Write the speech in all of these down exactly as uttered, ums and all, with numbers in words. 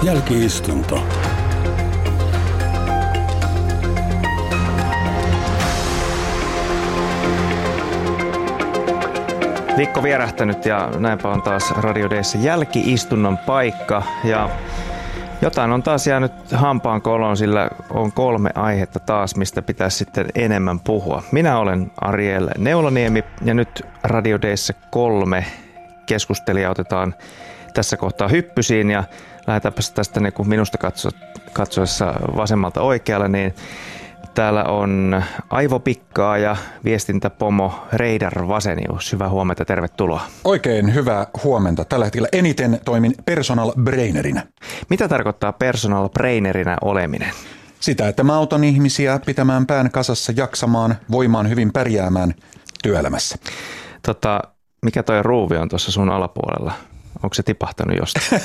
Jälki-istunto. Viikko vierähtänyt ja näinpä on taas Radio Dayssä jälki-istunnon paikka ja jotain on taas jäänyt hampaan koloon, sillä on kolme aihetta taas, mistä pitäisi sitten enemmän puhua. Minä olen Ariel Neulaniemi ja nyt Radio Dayssä kolme keskustelijaa otetaan tässä kohtaa hyppysiin ja lähdetäänpäs tästä niin kuin minusta katso, katsoessa vasemmalta oikealle, niin täällä on aivopikkaa ja viestintäpomo Reidar Vasenius. Hyvää huomenta, tervetuloa. Oikein hyvää huomenta. Tällä hetkellä eniten toimin personal brainerina. Mitä tarkoittaa personal brainerina oleminen? Sitä, että mä autan ihmisiä pitämään pään kasassa, jaksamaan, voimaan hyvin pärjäämään työelämässä. Tota, mikä toi ruuvi on tuossa sun alapuolella? Onko se tipahtanut jostain?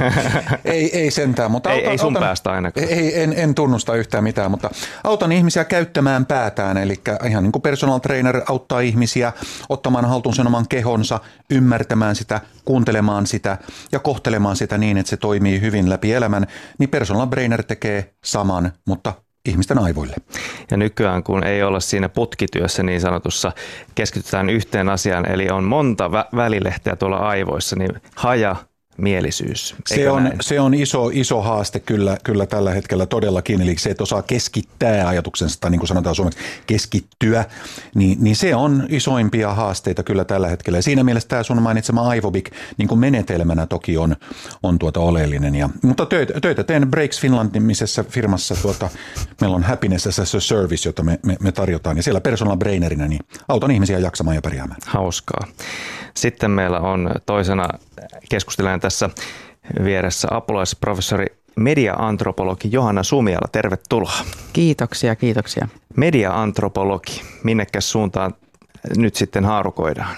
ei, ei sentään. Mutta ei, autan, ei sun autan, päästä ainakaan. Ei, en, en tunnusta yhtään mitään, mutta autan ihmisiä käyttämään päätään. Eli ihan niin kuin personal trainer auttaa ihmisiä ottamaan haltuun sen oman kehonsa, ymmärtämään sitä, kuuntelemaan sitä ja kohtelemaan sitä niin, että se toimii hyvin läpi elämän. Niin personal trainer tekee saman, mutta ihmisten aivoille. Ja nykyään, kun ei olla siinä putkityössä niin sanotussa, keskitytään yhteen asiaan, eli on monta vä- välilehteä tuolla aivoissa, niin haja, mielisyys. Se on, se on iso, iso haaste kyllä, kyllä tällä hetkellä todellakin, eli se, että osaa keskittää ajatuksensa, tai niin kuin sanotaan suomeksi, keskittyä, niin, niin se on isoimpia haasteita kyllä tällä hetkellä. Ja siinä mielessä tämä sun mainitsema Aivobik niin kuin menetelmänä toki on, on tuota oleellinen. Ja, mutta töitä, töitä teen Breaks Finland-nimisessä firmassa, tuota, meillä on Happiness as a Service, jota me, me, me tarjotaan, ja siellä personal brainerina, niin autan ihmisiä jaksamaan ja pärjäämään. Hauskaa. Sitten meillä on toisena keskustelijan tässä vieressä apulaisprofessori media-antropologi Johanna Sumiala. Tervetuloa. Kiitoksia, kiitoksia. Media-antropologi, minnekäs suuntaan nyt sitten haarukoidaan?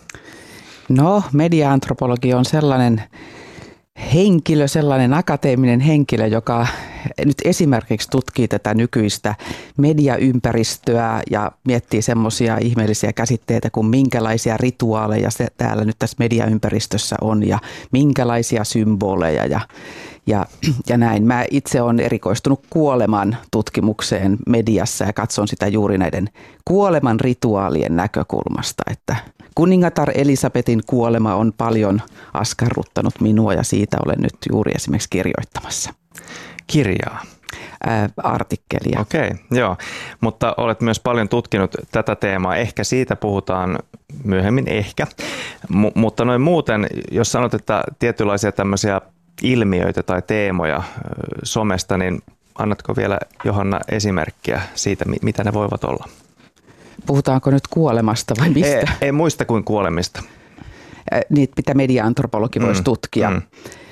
No, media-antropologi on sellainen henkilö, sellainen akateeminen henkilö, joka nyt esimerkiksi tutkii tätä nykyistä mediaympäristöä ja miettii semmoisia ihmeellisiä käsitteitä kuin minkälaisia rituaaleja se täällä nyt tässä mediaympäristössä on ja minkälaisia symboleja ja, ja, ja näin. Mä itse olen erikoistunut kuoleman tutkimukseen mediassa ja katson sitä juuri näiden kuoleman rituaalien näkökulmasta, että kuningatar Elisabetin kuolema on paljon askarruttanut minua ja siitä olen nyt juuri esimerkiksi kirjoittamassa. Kirjaa? Ää, artikkelia. Okei, okay, joo. Mutta olet myös paljon tutkinut tätä teemaa. Ehkä siitä puhutaan myöhemmin, ehkä. M- mutta noin muuten, jos sanot, että tietynlaisia tämmöisiä ilmiöitä tai teemoja somesta, niin annatko vielä Johanna esimerkkiä siitä, mitä ne voivat olla? Puhutaanko nyt kuolemasta vai mistä? Ei, ei muista kuin kuolemista. Niitä, mitä media-antropologi voisi mm, tutkia. Mm.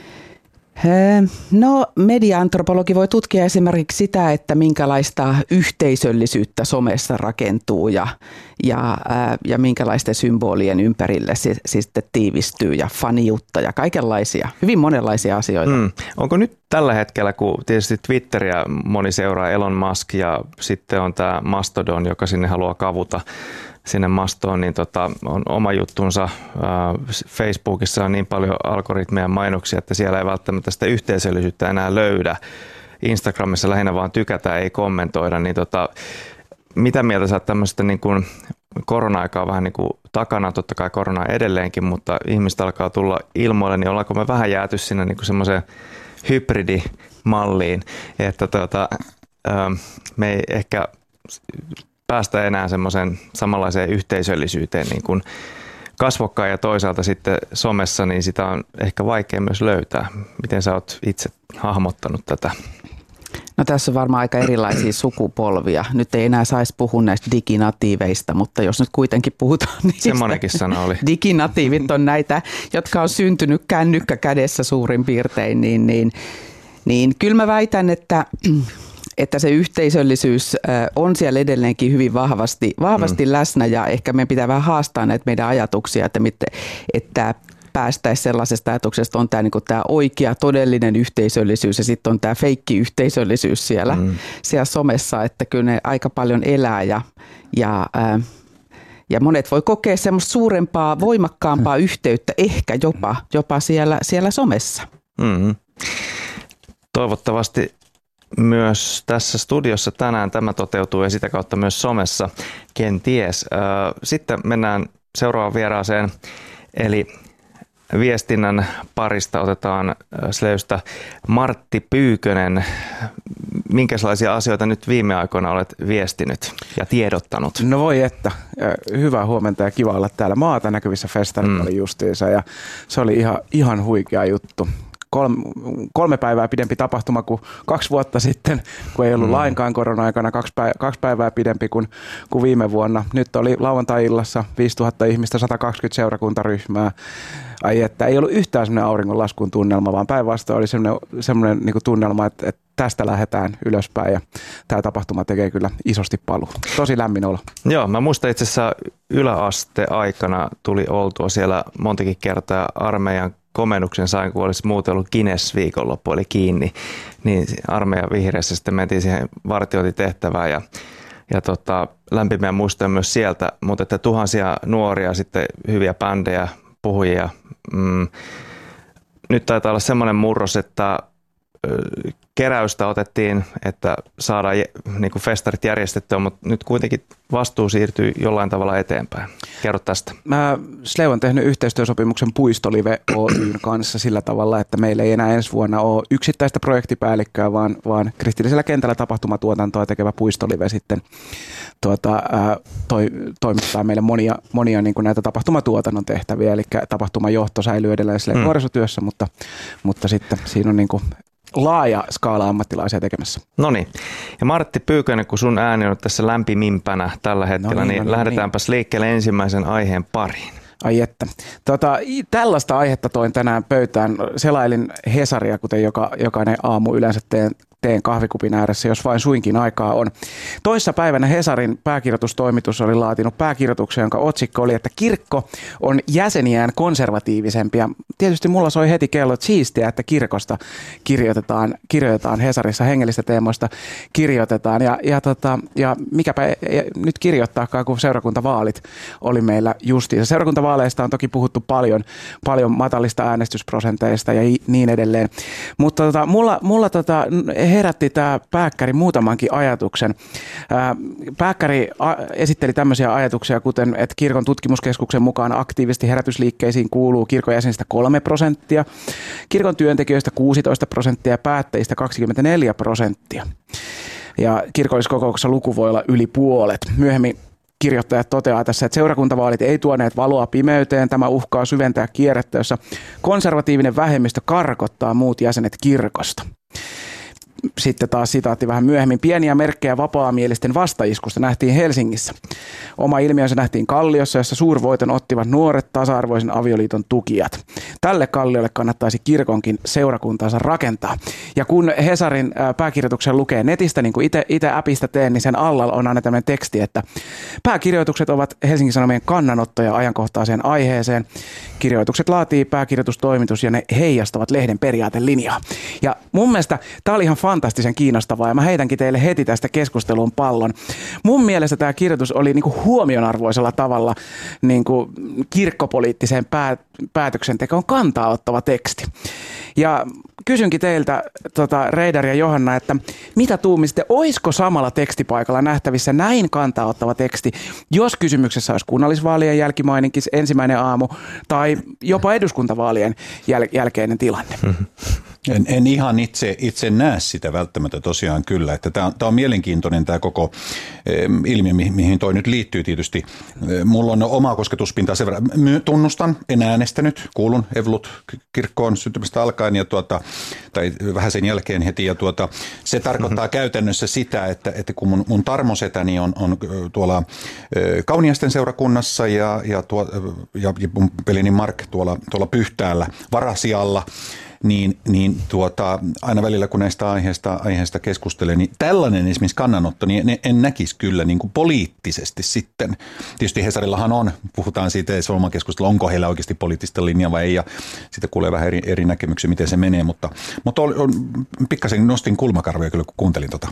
No, media-antropologi voi tutkia esimerkiksi sitä, että minkälaista yhteisöllisyyttä somessa rakentuu ja, ja, ja minkälaisten symbolien ympärille se, se sitten tiivistyy ja faniutta ja kaikenlaisia, hyvin monenlaisia asioita. Mm. Onko nyt tällä hetkellä, kun tietysti Twitteriä moni seuraa, Elon Musk ja sitten on tämä Mastodon, joka sinne haluaa kavuta sinne mastoon, niin tota, on oma juttunsa. Facebookissa on niin paljon algoritmeja ja mainoksia, että siellä ei välttämättä sitä yhteisöllisyyttä enää löydä. Instagramissa lähinnä vaan tykätään, ei kommentoida. Niin tota, mitä mieltä sä oot tämmöistä niin kuin korona-aikaa vähän niin kuin takana, totta kai korona edelleenkin, mutta ihmistä alkaa tulla ilmoille, niin ollaanko me vähän jääty sinne niin kuin semmoiseen hybridimalliin, että tota, me ei ehkä päästä enää semmoiseen samanlaiseen yhteisöllisyyteen niin kuin kasvokkain ja toisaalta sitten somessa, niin sitä on ehkä vaikea myös löytää. Miten sä oot itse hahmottanut tätä? No tässä on varmaan aika erilaisia sukupolvia. Nyt ei enää saisi puhua näistä diginatiiveista, mutta jos nyt kuitenkin puhutaan niistä. Semmoinenkin sana oli. Diginatiivit on näitä, jotka on syntynyt kännykkä kädessä suurin piirtein, niin, niin, niin kyllä mä väitän, että että se yhteisöllisyys on siellä edelleenkin hyvin vahvasti, vahvasti mm. läsnä ja ehkä meidän pitää vähän haastaa näitä meidän ajatuksia, että, että päästäisiin sellaisesta ajatuksesta, on tämä, niin kuin tämä oikea todellinen yhteisöllisyys ja sitten on tämä feikki yhteisöllisyys siellä, mm. siellä somessa, että kyllä ne aika paljon elää ja, ja, ää, ja monet voi kokea semmoista suurempaa, voimakkaampaa yhteyttä ehkä jopa, jopa siellä, siellä somessa. Mm-hmm. toivottavasti myös tässä studiossa tänään tämä toteutuu ja sitä kautta myös somessa, kenties. Sitten mennään seuraavaan vieraaseen, eli viestinnän parista otetaan Sleystä Martti Pyykönen. Minkälaisia asioita nyt viime aikoina olet viestinyt ja tiedottanut? No voi että. Hyvää huomenta ja kiva olla täällä maata näkyvissä festarilla mm. justiinsa ja se oli ihan, ihan huikea juttu. Kolme, kolme päivää pidempi tapahtuma kuin kaksi vuotta sitten, kun ei ollut mm. lainkaan korona-aikana, kaksi, päivää, kaksi päivää pidempi kuin, kuin viime vuonna. Nyt oli lauantai-illassa viisituhatta ihmistä, sata kaksikymmentä seurakuntaryhmää. Ai että ei ollut yhtään semmoinen auringonlaskun tunnelma, vaan päinvastoin oli semmoinen, semmoinen niin kuin tunnelma, että, että tästä lähdetään ylöspäin ja tämä tapahtuma tekee kyllä isosti paluu. Tosi lämmin olo. Joo, mä muistan itse asiassa yläaste-aikana tuli oltua siellä montakin kertaa armeijan komennuksen sain, kun olisi muuten ollut Guinness viikonloppu, eli kiinni, niin armeijan vihreässä sitten mentiin siihen vartiointitehtävään ja, ja tota, lämpimiä muistoja myös sieltä, mutta että tuhansia nuoria, sitten hyviä bändejä, puhujia. Mm, nyt taitaa olla semmoinen murros, että keräystä otettiin, että saadaan niin kuin festarit järjestettyä, mutta nyt kuitenkin vastuu siirtyy jollain tavalla eteenpäin. Kerro tästä. Mä Sleu on tehnyt yhteistyösopimuksen Puistolive Oyn kanssa sillä tavalla, että meillä ei enää ensi vuonna ole yksittäistä projektipäällikköä, vaan, vaan kristillisellä kentällä tapahtumatuotantoa tekevä Puistolive sitten tuota, toi, toimittaa meille monia, monia niin kuin näitä tapahtumatuotannon tehtäviä, eli tapahtumajohto säilyy edelleen mm. nuorisotyössä, mutta, mutta sitten siinä on niin kuin laaja skaala ammattilaisia tekemässä. No niin. Ja Martti Pyykönen, kun sun ääni on tässä lämpimimpänä tällä hetkellä, no niin, niin, no niin lähdetäänpäs niin. liikkeelle ensimmäisen aiheen pariin. Ai että. Tota, tällaista aihetta toin tänään pöytään. Selailin Hesaria, kuten joka, jokainen aamu yleensä teen, teen kahvikupin ääressä, jos vain suinkin aikaa on. Toissa päivänä Hesarin pääkirjoitustoimitus oli laatinut pääkirjoituksen, jonka otsikko oli, että kirkko on jäseniään konservatiivisempi. Ja tietysti mulla soi heti kello, että siistiä, että kirkosta kirjoitetaan, kirjoitetaan Hesarissa, hengellistä teemoista kirjoitetaan. Ja, ja, tota, ja mikäpä ja nyt kirjoittaakaan, kun seurakuntavaalit oli meillä justiinsa. Seurakuntavaaleista on toki puhuttu paljon, paljon matalista äänestysprosenteista ja niin edelleen. Mutta tota, mulla, mulla tota, herätti tämä Pääkkäri muutamankin ajatuksen. Pääkkäri esitteli tämmöisiä ajatuksia, kuten että kirkon tutkimuskeskuksen mukaan aktiivisesti herätysliikkeisiin kuuluu kirkon jäsenistä kolme prosenttia, kirkon työntekijöistä kuusitoista prosenttia ja päättäjistä kaksikymmentäneljä prosenttia. Ja kirkolliskokouksessa luku voi olla yli puolet. Myöhemmin kirjoittajat toteaa tässä, että seurakuntavaalit ei tuoneet valoa pimeyteen. Tämä uhkaa syventää kierrettä, jossa konservatiivinen vähemmistö karkottaa muut jäsenet kirkosta. Sitten taas sitaatti vähän myöhemmin. Pieniä merkkejä vapaamielisten vastaiskusta nähtiin Helsingissä. Oma ilmiönsä nähtiin Kalliossa, jossa suurvoiton ottivat nuoret tasa-arvoisen avioliiton tukijat. Tälle Kalliolle kannattaisi kirkonkin seurakuntaansa rakentaa. Ja kun Hesarin pääkirjoituksen lukee netistä, niin kuin itse appista teen, niin sen alla on aina tämmöinen teksti, että pääkirjoitukset ovat Helsingin Sanomien kannanottoja ajankohtaiseen aiheeseen. Kirjoitukset laatii pääkirjoitustoimitus ja ne heijastavat lehden periaatelinjaa. Ja mun mielestä tämä oli ihan fantastisen kiinnostavaa ja mä heitänkin teille heti tästä keskusteluun pallon. Mun mielestä tämä kirjoitus oli niinku huomionarvoisella tavalla niinku kirkkopoliittiseen pää, päätöksentekoon kantaa ottava teksti. Ja kysynkin teiltä, tota, Reidar ja Johanna, että mitä tuumisitte, olisiko samalla tekstipaikalla nähtävissä näin kantaa ottava teksti, jos kysymyksessä olisi kunnallisvaalien jälkimaininkin ensimmäinen aamu tai jopa eduskuntavaalien jäl- jälkeinen tilanne? Mm-hmm. En, en ihan itse, itse näe sitä välttämättä tosiaan kyllä, että tämä on, tämä on mielenkiintoinen tämä koko eh, ilmiö, mihin toi nyt liittyy tietysti. Eh, mulla on omaa kosketuspintaa sen verran. Tunnustan, en äänestänyt, kuulun Evolut-kirkkoon syntymästä alkaen ja tuota, tai vähän sen jälkeen heti ja tuota, se tarkoittaa mm-hmm. käytännössä sitä, että, että kun mun, mun tarmosetäni on, on tuolla eh, Kauniaisten seurakunnassa ja, ja, tuo, ja, ja mun pelini Mark tuolla, tuolla Pyhtäällä Varasialla, niin, niin tuota, aina välillä kun näistä aiheista, aiheista keskustelee, niin tällainen esimerkiksi kannanotto, niin en, en näkisi kyllä niin kuin poliittisesti sitten. Tietysti Hesarillahan on, puhutaan siitä, että se on oma keskustelu, onko heillä oikeasti poliittista linjaa vai ei, ja sitten kuulee vähän eri, eri näkemyksiä, miten se menee, mutta, mutta on, on, pikkasen nostin kulmakarvoja kyllä, kun kuuntelin tota.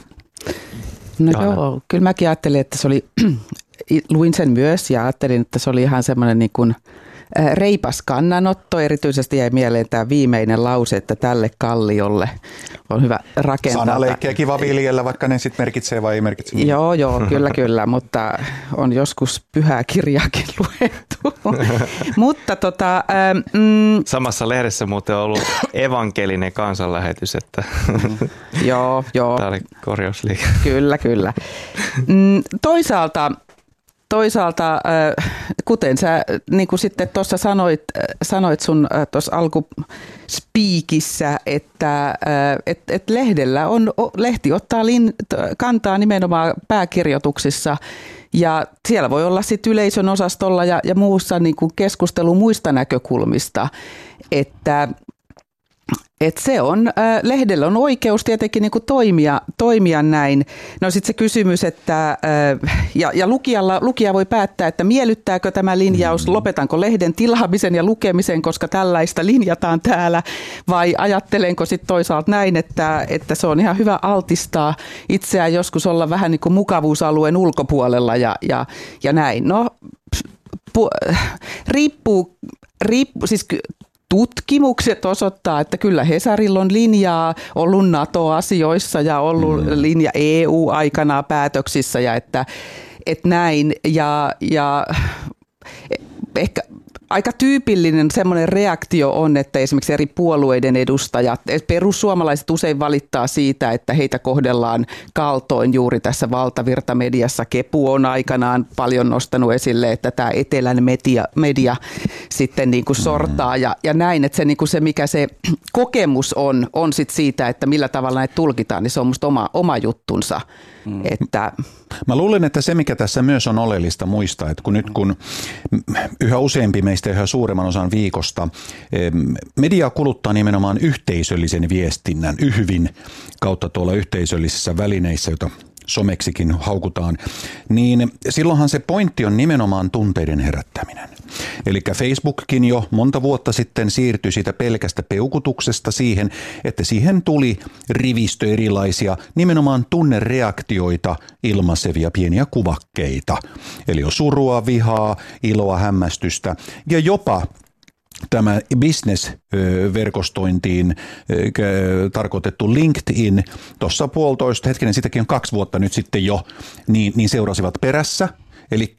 No Johanna. Joo, kyllä mäkin ajattelin, että se oli, luin sen myös ja ajattelin, että se oli ihan semmoinen niin kuin reipas kannanotto. Erityisesti jäi mieleen tämä viimeinen lause, että tälle kalliolle on hyvä rakentaa. Sanaleikkiä kiva viljellä, vaikka ne sitten merkitsee vai ei merkitse. Joo, joo, kyllä, kyllä, mutta on joskus pyhää kirjaakin luettu. Mutta tota... Mm, Samassa lehdessä muuten on ollut evankelinen kansanlähetys, että joo, joo. Tämä oli korjausliike. Kyllä, kyllä. Mm, toisaalta... Toisaalta, kuten sä niin kuin sitten tuossa sanoit, sanoit sun tuossa alkuspiikissä, että et, et lehdellä on, lehti ottaa lin, kantaa nimenomaan pääkirjoituksissa ja siellä voi olla sitten yleisön osastolla ja, ja muussa niin kuin keskustelu muista näkökulmista, että Et se on, äh, lehdellä on oikeus tietenkin niin kuin toimia, toimia näin. No sitten se kysymys, että äh, ja, ja lukijalla, lukija voi päättää, että miellyttääkö tämä linjaus, lopetanko lehden tilaamisen ja lukemisen, koska tällaista linjataan täällä, vai ajattelenko sitten toisaalta näin, että, että se on ihan hyvä altistaa itseään joskus olla vähän niin kuin mukavuusalueen ulkopuolella ja, ja, ja näin. No pu, riippuu, riippuu siis tutkimukset osoittaa, että kyllä Hesarilla on linjaa ollut NATO-asioissa ja ollut mm. linja E U-aikanaan päätöksissä ja että, että näin. Ja, ja ehkä aika tyypillinen semmoinen reaktio on, että esimerkiksi eri puolueiden edustajat, perussuomalaiset usein valittaa siitä, että heitä kohdellaan kaltoin juuri tässä valtavirtamediassa. Kepu on aikanaan paljon nostanut esille, että tämä etelän media, media sitten niin kuin sortaa ja, ja näin, että se, niin kuin se mikä se kokemus on, on sit siitä, että millä tavalla näitä tulkitaan, niin se on musta oma, oma juttunsa. Mm. Että Mä luulen, että se mikä tässä myös on oleellista muistaa, että kun nyt kun yhä useampi meistä yhä suuremman osan viikosta media kuluttaa nimenomaan yhteisöllisen viestinnän yhvin kautta tuolla yhteisöllisissä välineissä, joita someksikin haukutaan, niin silloinhan se pointti on nimenomaan tunteiden herättäminen. Eli Facebookkin jo monta vuotta sitten siirtyi siitä pelkästä peukutuksesta siihen, että siihen tuli rivistö erilaisia nimenomaan tunnereaktioita ilmaisevia pieniä kuvakkeita. Eli on surua, vihaa, iloa, hämmästystä ja jopa tämä business-verkostointiin tarkoitettu LinkedIn, tuossa puolitoista, hetkinen, sitäkin on kaksi vuotta nyt sitten jo, niin, niin seurasivat perässä. Eli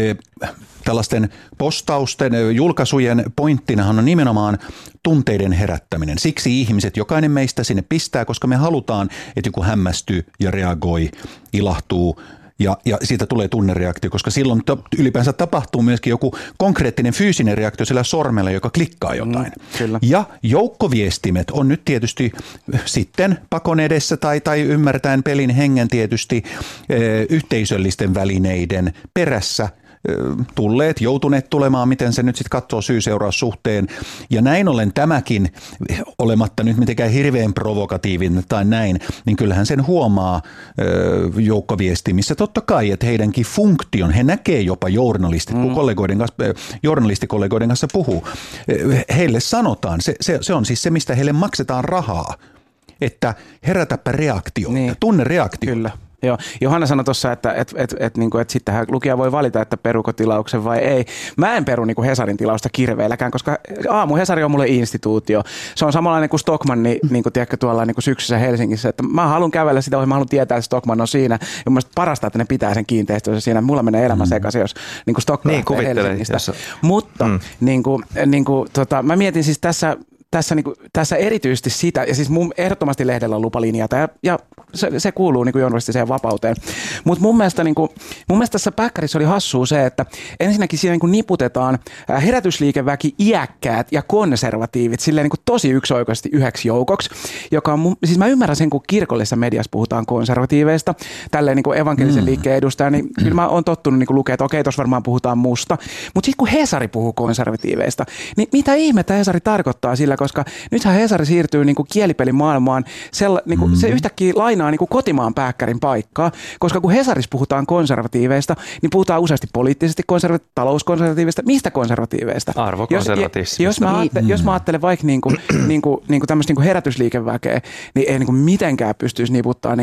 tällaisten postausten, julkaisujen pointtinahan on nimenomaan tunteiden herättäminen. Siksi ihmiset, jokainen meistä sinne pistää, koska me halutaan, että joku hämmästyy ja reagoi, ilahtuu. Ja, ja siitä tulee tunnereaktio, koska silloin to, ylipäänsä tapahtuu myöskin joku konkreettinen fyysinen reaktio sillä sormella, joka klikkaa jotain. Mm, ja joukkoviestimet on nyt tietysti sitten pakon edessä tai, tai ymmärtäen pelin hengen tietysti e, yhteisöllisten välineiden perässä tulleet, joutuneet tulemaan, miten se nyt sitten katsoo syy-seuraussuhteen. Ja näin ollen tämäkin, olematta nyt mitenkään hirveän provokatiivinen tai näin, niin kyllähän sen huomaa joukkoviestimissä totta kai, että heidänkin funktion, he näkee jopa journalistit, kun kollegoiden kanssa, journalistikollegoiden kanssa puhuu. Heille sanotaan, se, se, se on siis se, mistä heille maksetaan rahaa, että herätäpä reaktio, niin, tunnereaktio. Kyllä. Joo. Johanna sanoi tuossa, että, että, että, että, että, että sittenhän lukija voi valita, että peruko tilauksen vai ei. Mä en peru niin kuin Hesarin tilausta kirveelläkään, koska aamu Hesari on mulle instituutio. Se on samanlainen kuin Stockmann, niin kuin tiedätkö, tuolla niin kuin syksyssä Helsingissä. Että mä haluan kävellä sitä ohi, mä haluan tietää, että Stockmann on siinä. Ja mun mielestä parasta, että ne pitää sen kiinteistössä siinä. Mulla menee elämä mm. sekaisin, jos niin kuin Stockmann niin, Helsingistä. Jos... Mutta mm. niin kuin, niin kuin, tota, mä mietin siis tässä... Tässä, niin kuin, tässä erityisesti sitä, ja siis mun ehdottomasti lehdellä on lupa linjata, ja, ja se, se kuuluu niin kuin journalistiseen vapauteen. Mutta mun mielestä, niin kuin, mun mielestä tässä päkkärissä oli hassua se, että ensinnäkin siinä niin kuin niputetaan herätysliikeväki iäkkäät ja konservatiivit silleen niin kuin tosi yksioikoisesti yhdeksi joukoksi, joka on, mun, siis mä ymmärrän sen, kun kirkollisessa mediassa puhutaan konservatiiveista, tälleen niin kuin evankelisen mm. liikkeen edustaja, niin kyllä mä oon tottunut niin kuin lukea, että okei, tuossa varmaan puhutaan musta, mutta sitten kun Hesari puhuu konservatiiveista, niin mitä ihmettä Hesari tarkoittaa sillä, koska nythän Hesari siirtyy niin kuin kielipelin maailmaan, sella, niin kuin, mm-hmm. se yhtäkkiä lainaa niin kuin kotimaan pääkkärin paikkaa, koska kun Hesarissa puhutaan konservatiiveista, niin puhutaan useasti poliittisesti konservatiivista, talouskonservatiivista, mistä konservatiiveista? Arvokonservatiivista. Jos, jos, mä ajattelen, jos mä ajattelen vaikka niin kuin, niin kuin, niin kuin tämmöistä niin kuin herätysliikeväkeä, niin ei niin kuin mitenkään pystyisi niputtaa niin kuin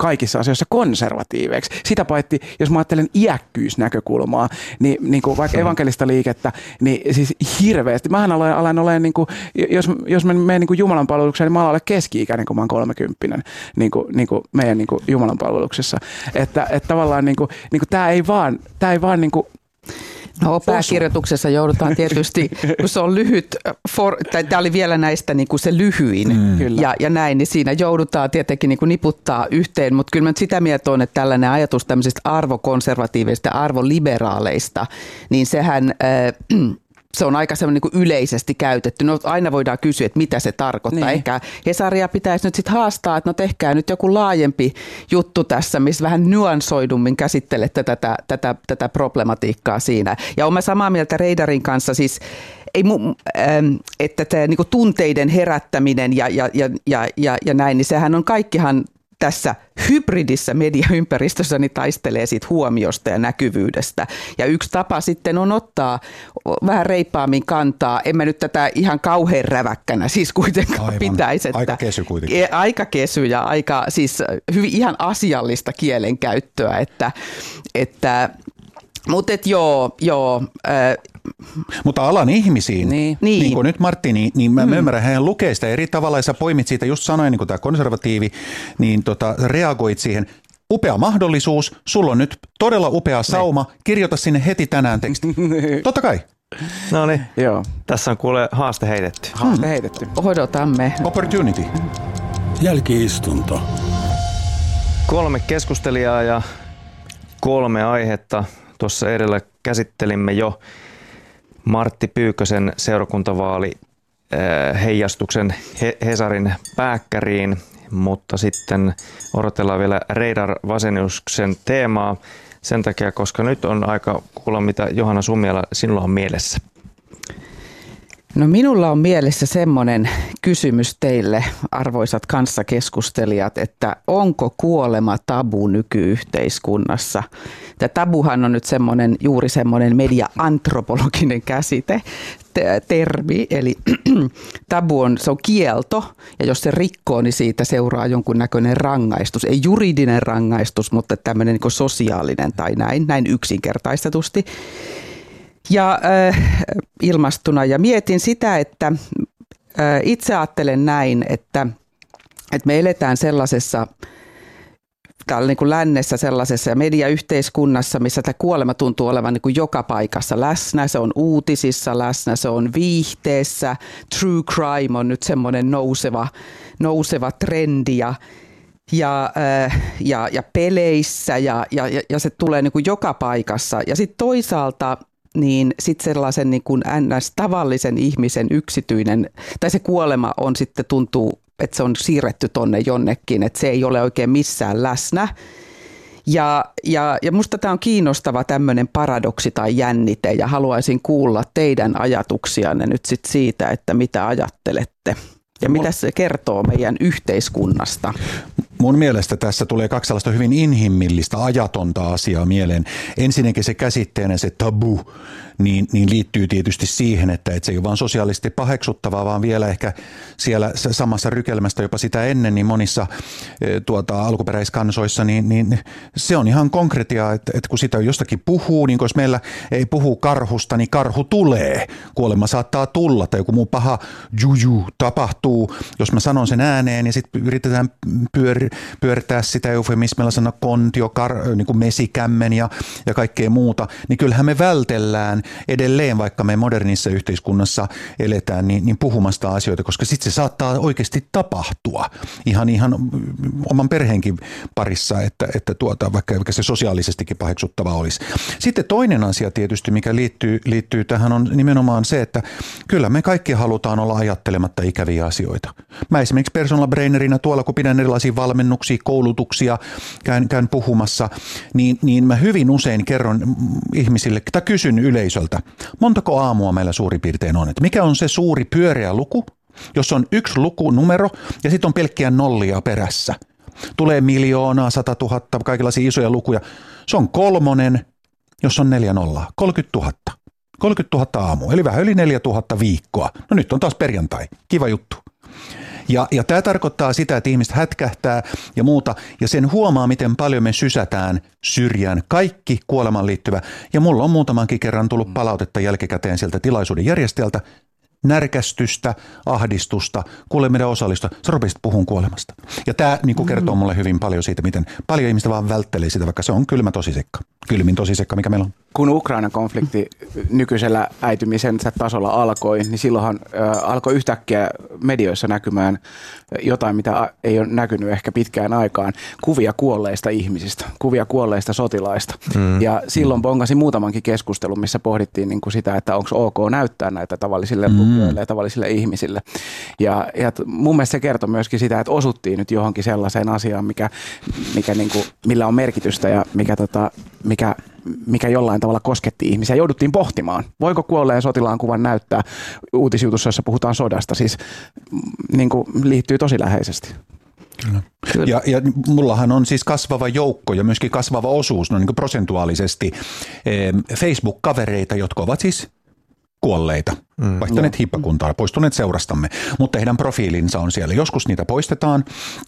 kaikissa asioissa konservatiiveiksi. Sitä paitsi, jos mä ajattelen iäkkyysnäkökulmaa, niin, niin kuin vaikka evankelista liikettä, niin siis hirveästi. Mähän alan, alan olemaan, niin kuin, jos, jos mä menen niin Jumalan palvelukseen, niin mä alan olla keski-ikäinen, kun mä oon kolmekymppinen niin kuin, niin kuin meidän niin kuin Jumalan palveluksessa. Että, että tavallaan niin kuin, niin kuin tämä ei vaan, tämä ei vaan niin kuin No pääkirjoituksessa joudutaan tietysti, kun se on lyhyt, tämä oli vielä näistä niin kuin se lyhyin mm. ja, ja näin, niin siinä joudutaan tietenkin niin kuin niputtaa yhteen, mutta kyllä mä sitä mieltä on, että tällainen ajatus tämmöisistä arvokonservatiiveista ja arvoliberaaleista, niin sehän äh, se on aika semmoinen niin kuin yleisesti käytetty. No aina voidaan kysyä, että mitä se tarkoittaa. Niin. Ehkä Hesaria pitäisi nyt sitten haastaa, että no tehkää nyt joku laajempi juttu tässä, missä vähän nyansoidummin käsittelette tätä, tätä, tätä problematiikkaa siinä. Ja olen mä samaa mieltä Reidarin kanssa, siis ei mu, ähm, että tämä niin kuin tunteiden herättäminen ja, ja, ja, ja, ja, ja näin, niin sehän on kaikkihan tässä hybridissä mediaympäristössä niin taistelee siitä huomiosta ja näkyvyydestä. Ja yksi tapa sitten on ottaa vähän reippaammin kantaa. En mä nyt tätä ihan kauhean räväkkänä siis kuitenkaan Aivan. pitäisi. Että aika kesy kuitenkin. Aika kesy ja aika siis hyvin ihan asiallista kielenkäyttöä. Että, että, mutta et joo, joo äh, Mutta alan ihmisiin, niin, niin kuin nyt Martti, niin, niin mä mm. ymmärrän, hän lukee sitä eri tavalla ja sä poimit siitä just sanoen, niin kuin tämä konservatiivi, niin tota, reagoit siihen. Upea mahdollisuus, sulla on nyt todella upea sauma, ne. Kirjoita sinne heti tänään teksti. Totta kai. No niin, joo. Tässä on kuule haaste heitetty. Haaste hmm. heitetty. Odotamme. Opportunity. Jälki-istunto. Kolme keskustelijaa ja kolme aihetta. Tuossa edellä käsittelimme jo Martti Pyykkösen seurakuntavaali heijastuksen Hesarin pääkkäriin, mutta sitten odotellaan vielä Reidar Vaseniuksen teemaa sen takia, koska nyt on aika kuulla, mitä Johanna Summiala sinulla on mielessä. No minulla on mielessä semmoinen kysymys teille, arvoisat kanssakeskustelijat, että onko kuolema tabu nykyyhteiskunnassa? Tämä tabuhan on nyt semmoinen, juuri semmoinen media-antropologinen käsite, termi, eli tabu on, se on kielto, ja jos se rikkoo, niin siitä seuraa jonkunnäköinen rangaistus. Ei juridinen rangaistus, mutta tämmöinen niin kuin sosiaalinen tai näin, näin yksinkertaistetusti. Ja äh, ilmastuna ja mietin sitä, että äh, itse ajattelen näin, että, että me eletään sellaisessa, täällä niin kuin lännessä sellaisessa mediayhteiskunnassa, missä tämä kuolema tuntuu olevan niin kuin joka paikassa läsnä. Se on uutisissa läsnä, se on viihteessä, true crime on nyt semmoinen nouseva, nouseva trendi ja Ja, ja, ja peleissä ja, ja, ja se tulee niin kuin joka paikassa. Ja sitten toisaalta niin sitten sellaisen niin kuin ns. Tavallisen ihmisen yksityinen, tai se kuolema on sitten tuntuu, että se on siirretty tonne jonnekin, että se ei ole oikein missään läsnä. Ja, ja, ja musta tämä on kiinnostava tämmöinen paradoksi tai jännite, ja haluaisin kuulla teidän ajatuksianne nyt sit siitä, että mitä ajattelette. Ja mitä se kertoo meidän yhteiskunnasta? Mun mielestä tässä tulee kaksi sellaista hyvin inhimillistä, ajatonta asiaa mieleen. Ensinnäkin se käsitteenä, se tabu, niin, niin liittyy tietysti siihen, että et se ei ole vaan sosiaalisesti paheksuttavaa, vaan vielä ehkä siellä samassa rykelmästä jopa sitä ennen, niin monissa tuota, alkuperäiskansoissa, niin, niin se on ihan konkretiaa, että, että kun sitä jostakin puhuu, niin jos meillä ei puhu karhusta, niin karhu tulee. Kuolema saattaa tulla tai joku muu paha juju tapahtuu. Jos mä sanon sen ääneen ja sitten yritetään pyör, pyörittää sitä eufemismilla sana kontio, kar, niin kuin mesikämmen ja, ja kaikkea muuta, niin kyllähän me vältellään edelleen, vaikka me modernissa yhteiskunnassa eletään, niin, niin puhumasta asioita, koska sitten se saattaa oikeasti tapahtua ihan, ihan oman perheenkin parissa, että, että tuota, vaikka, vaikka se sosiaalisestikin paheksuttava olisi. Sitten toinen asia tietysti, mikä liittyy, liittyy tähän, on nimenomaan se, että kyllä me kaikki halutaan olla ajattelematta ikäviä asioita. Mä esimerkiksi personal brainerina tuolla, kun pidän erilaisia valmennuksia, koulutuksia, käyn, käyn puhumassa, niin, niin mä hyvin usein kerron ihmisille, tai kysyn yleisöltä, montako aamua meillä suurin piirtein on, että mikä on se suuri pyöreä luku, jos on yksi lukunumero ja sitten on pelkkiä nollia perässä. Tulee miljoonaa, sata tuhatta, kaikenlaisia isoja lukuja. Se on kolmonen, jos on neljä nollaa, kolmekymmentätuhatta. kolmekymmentätuhatta aamua, eli vähän yli neljätuhatta viikkoa. No nyt on taas perjantai, kiva juttu. Ja, ja tämä tarkoittaa sitä, että ihmiset hätkähtää ja muuta, ja sen huomaa, miten paljon me sysätään syrjään kaikki kuolemaan liittyvä. Ja mulla on muutamankin kerran tullut palautetta jälkikäteen sieltä tilaisuuden järjestäjältä, närkästystä, ahdistusta, kuule meidän osallistua, sä rupesit puhun kuolemasta. Ja tämä niin kertoo mulle hyvin paljon siitä, miten paljon ihmistä vaan välttelee sitä, vaikka se on kylmä tosisekka. Kylmin tosisekka, mikä meillä on. Kun Ukrainan konflikti nykyisellä äitymisensä tasolla alkoi, niin silloinhan ä, alkoi yhtäkkiä medioissa näkymään jotain, mitä ei ole näkynyt ehkä pitkään aikaan. Kuvia kuolleista ihmisistä, kuvia kuolleista sotilaista. Mm. Ja silloin bongasin muutamankin keskustelun, missä pohdittiin niin kuin sitä, että onko ok näyttää näitä tavallisille mm. lukijoille ja tavallisille ihmisille. Ja, ja mun mielestä se kertoi myöskin sitä, että osuttiin nyt johonkin sellaiseen asiaan, mikä, mikä niin kuin, millä on merkitystä ja mikä, tota, mikä mikä jollain tavalla kosketti ihmisiä. Jouduttiin pohtimaan, voiko kuolleen sotilaan kuvan näyttää uutisjutussa, jossa puhutaan sodasta. Siis niin kuin, liittyy tosi läheisesti. Kyllä. Kyllä. Ja, ja mullahan on siis kasvava joukko ja myöskin kasvava osuus no niin kuin prosentuaalisesti eh, Facebook-kavereita, jotka ovat siis kuolleita, mm, vaihtaneet hippakuntaa, poistuneet seurastamme, mutta heidän profiilinsa on siellä. Joskus niitä poistetaan,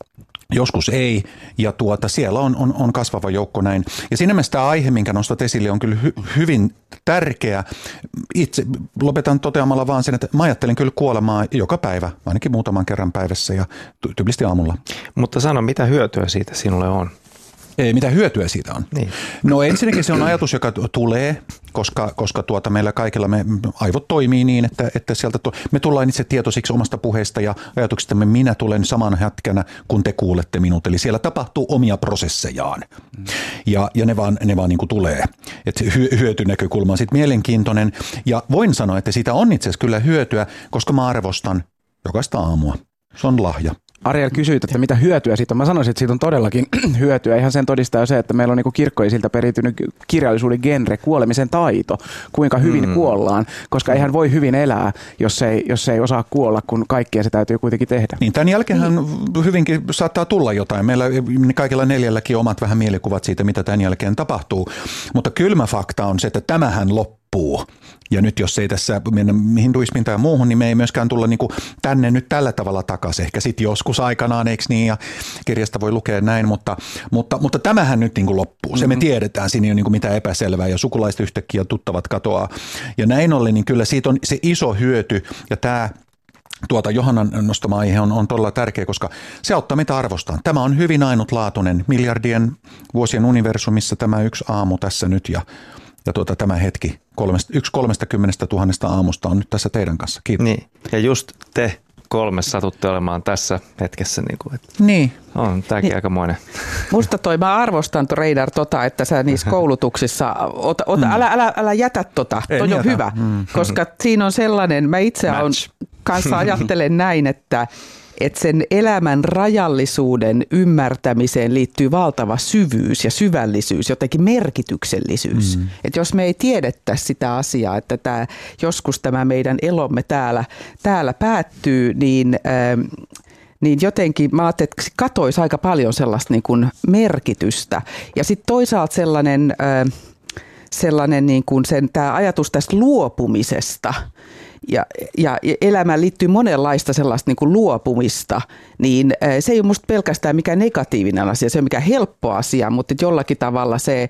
joskus ei, ja tuota, siellä on, on, on kasvava joukko näin. Ja siinä mielessä tämä aihe, minkä nostat esille, on kyllä hy, hyvin tärkeä. Itse lopetan toteamalla vaan sen, että mä ajattelen kyllä kuolemaa joka päivä, ainakin muutaman kerran päivässä ja tyypillisesti aamulla. Mutta sano, mitä hyötyä siitä sinulle on? Ei, mitä hyötyä siitä on? Niin. No ensinnäkin se on ajatus, joka tulee, koska, koska tuota meillä kaikilla me aivot toimii niin, että, että sieltä to, me tullaan itse tietoisiksi omasta puheesta ja ajatuksistamme minä tulen saman hetkenä, kun te kuulette minut. Eli siellä tapahtuu omia prosessejaan mm. ja, ja ne vaan, ne vaan niin kuin tulee. Et hyötynäkökulma on sitten mielenkiintoinen ja voin sanoa, että siitä on itse asiassa kyllä hyötyä, koska mä arvostan jokaista aamua. Se on lahja. Ariel kysyit, että mitä hyötyä siitä on. Mä sanoisin, että siitä on todellakin hyötyä. Ihan sen todistaa jo se, että meillä on niin kirkkoisilta peritynyt kirjallisuuden genre, kuolemisen taito, kuinka hyvin mm. kuollaan, koska eihän voi hyvin elää, jos ei, jos ei osaa kuolla, kun kaikkea se täytyy kuitenkin tehdä. Niin, tämän jälkeenhän niin. hyvinkin saattaa tulla jotain. Meillä kaikilla neljälläkin omat vähän mielikuvat siitä, mitä tämän jälkeen tapahtuu, mutta kylmä fakta on se, että tämähän loppuu. Ja nyt jos ei tässä mennä hinduismiin tai muuhun, niin me ei myöskään tulla niin kuin tänne nyt tällä tavalla takaisin. Ehkä sitten joskus aikanaan, eikö niin, ja kirjasta voi lukea näin, mutta, mutta, mutta tämähän nyt niin kuin loppuu. Se me tiedetään, siinä ei ole niin kuin mitään epäselvää ja sukulaiset yhtäkkiä tuttavat katoaa. Ja näin ollen, niin kyllä siitä on se iso hyöty ja tämä Tuota Johannan nostama aihe on, on todella tärkeä, koska se auttaa meitä arvostaan. Tämä on hyvin ainutlaatuinen miljardien vuosien universumissa tämä yksi aamu tässä nyt ja Ja tuota, tämä hetki, kolmesta, yksi kolmesta kymmenestä tuhannesta aamusta on nyt tässä teidän kanssa. Kiitos. Niin. Ja just te kolme satutte olemaan tässä hetkessä. Niin, kuin, että niin. On tämäkin niin. Aikamoinen. Musta toi, mä arvostan Reidar tota, että sä niissä koulutuksissa, ota, ota, mm. älä, älä, älä jätä tota, Ei toi on hyvä. Mm. Koska siinä on sellainen, mä itse on, kanssa ajattelen näin, että että sen elämän rajallisuuden ymmärtämiseen liittyy valtava syvyys ja syvällisyys, jotenkin merkityksellisyys. Mm. Että jos me ei tiedettäisi sitä asiaa, että tämä, joskus tämä meidän elomme täällä, täällä päättyy, niin, ähm, niin jotenkin mä ajattelin, että katoisi aika paljon sellaista niin kuin merkitystä. Ja sitten toisaalta sellainen, äh, sellainen niin kuin sen, tämä ajatus tästä luopumisesta, Ja, ja elämään liittyy monenlaista sellaista niin kuin luopumista, niin se ei ole musta pelkästään mikään negatiivinen asia, se on mikään helppo asia, mutta jollakin tavalla se,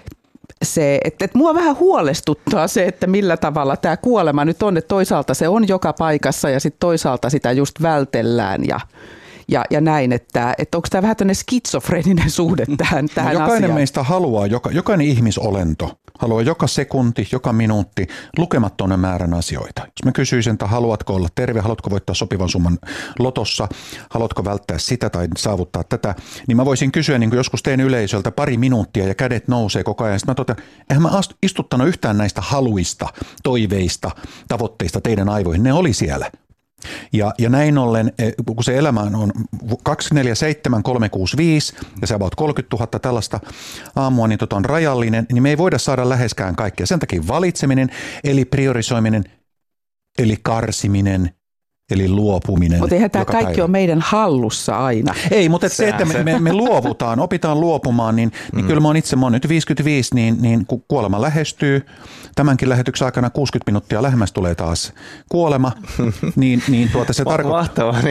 se että, että mua vähän huolestuttaa se, että millä tavalla tämä kuolema nyt on, että toisaalta se on joka paikassa ja sitten toisaalta sitä just vältellään ja Ja, ja näin, että, että onko tämä vähän tämmöinen skitsofreninen suhde tähän, tähän no, jokainen asiaan? meistä haluaa, joka, jokainen ihmisolento haluaa joka sekunti, joka minuutti lukemattoman määrän asioita. Jos mä kysyisin, että haluatko olla terve, haluatko voittaa sopivan summan lotossa, haluatko välttää sitä tai saavuttaa tätä, niin mä voisin kysyä niin kuin joskus teidän yleisöltä pari minuuttia ja kädet nousee koko ajan. Sitten mä totean, eihän mä istuttanut yhtään näistä haluista, toiveista, tavoitteista teidän aivoihin, ne oli siellä. Ja, ja näin ollen, kun se elämä on kaksi neljä seitsemän kolme kuusi viisi ja se about kolmekymmentätuhatta tällaista aamua, niin tota on rajallinen, niin me ei voida saada läheskään kaikkea. Sen takia valitseminen, eli priorisoiminen, eli karsiminen, eli luopuminen. Mutta eihän tämä kaikki päivä. ole meidän hallussa aina. Ei, mutta se, että me, me, me luovutaan, opitaan luopumaan, niin, niin mm. kyllä mä oon itse, mä oon nyt viisikymmentäviisi, niin, niin kun kuolema lähestyy, tämänkin lähetyksen aikana kuusikymmentä minuuttia lähemmäs tulee taas kuolema, niin, niin tuota se tarkoittaa. Mahtavaa.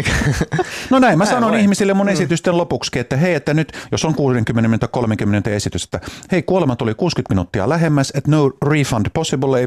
No näin, mä sanon voi. ihmisille mun esitysten lopuksi, että hei, että nyt, jos on kuusikymmentä minuuttia, kolmekymmentä esitys, että hei, kuolema tuli kuusikymmentä minuuttia lähemmäs, että no refund possible,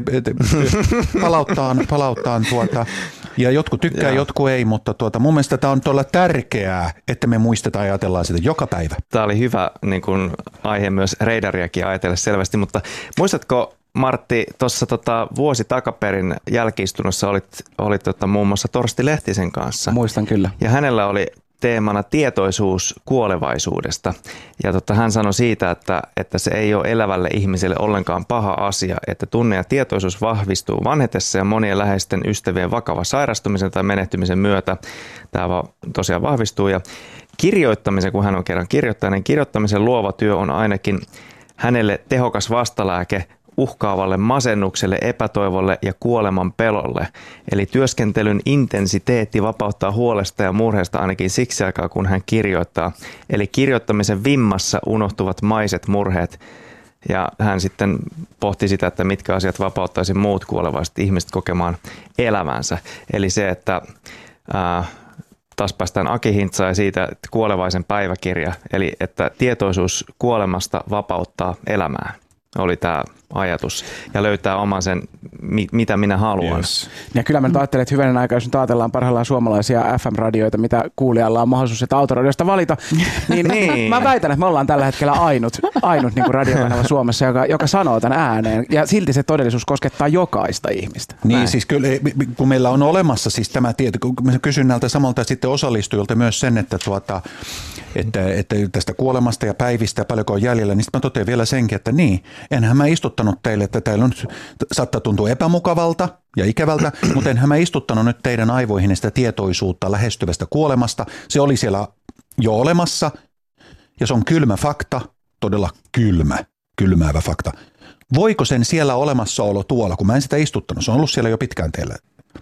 palauttaan, palauttaan tuota, ja jotkut tykkää, ja. jotkut ei, mutta tuota, mun mielestä tämä on todella tärkeää, että me muistetaan ja ajatellaan sitä joka päivä. Tämä oli hyvä niin kun, aihe myös reidariakin ajatella selvästi, mutta muistatko Martti, tuossa tota, vuosi takaperin jälki-istunnossa olit, olit tota, muun muassa Torsti Lehtisen kanssa. Muistan kyllä. Ja hänellä oli teemana tietoisuus kuolevaisuudesta. Ja tota, hän sanoi siitä, että, että se ei ole elävälle ihmiselle ollenkaan paha asia, että tunne ja tietoisuus vahvistuu vanhetessa ja monien läheisten ystävien vakava sairastumisen tai menehtymisen myötä. Tämä tosiaan vahvistuu ja kirjoittamisen, kun hän on kerran kirjoittaja, niin kirjoittamisen luova työ on ainakin hänelle tehokas vastalääke uhkaavalle masennukselle, epätoivolle ja kuoleman pelolle. Eli työskentelyn intensiteetti vapauttaa huolesta ja murheesta ainakin siksi aikaa, kun hän kirjoittaa. Eli kirjoittamisen vimmassa unohtuvat maiset murheet. Ja hän sitten pohti sitä, että mitkä asiat vapauttaisi muut kuolevaiset ihmiset kokemaan elämänsä. Eli se, että ää, taas päästään Aki Hintsaan siitä, että kuolevaisen päiväkirja, eli että tietoisuus kuolemasta vapauttaa elämää. Oli tämä ajatus ja löytää oman sen, mitä minä haluan. Yes. Ja kyllä mä nyt ajattelen, että hyvänen aika, jos nyt ajatellaan parhaillaan suomalaisia F M-radioita, mitä kuulijalla on mahdollisuus että autoradiosta valita, niin, niin. Mä väitän, että me ollaan tällä hetkellä ainut, ainut niin kuin radiokanava Suomessa, joka, joka sanoo tämän ääneen. Ja silti se todellisuus koskettaa jokaista ihmistä. Niin Näin. Siis kyllä, kun meillä on olemassa siis tämä tieto, kun mä kysyn näiltä samalta sitten osallistujilta myös sen, että, tuota, että, että tästä kuolemasta ja päivistä paljonko on jäljellä, niin sitten mä totean vielä senkin, että niin, enhän mä istuttanut teille, että teillä on saattaa tuntua epämukavalta ja ikävältä, mutta enhän mä istuttanut nyt teidän aivoihin sitä tietoisuutta lähestyvästä kuolemasta. Se oli siellä jo olemassa ja se on kylmä fakta, todella kylmä, kylmäävä fakta. Voiko sen siellä olemassaolo tuolla, kun mä en sitä istuttanut, se on ollut siellä jo pitkään teille,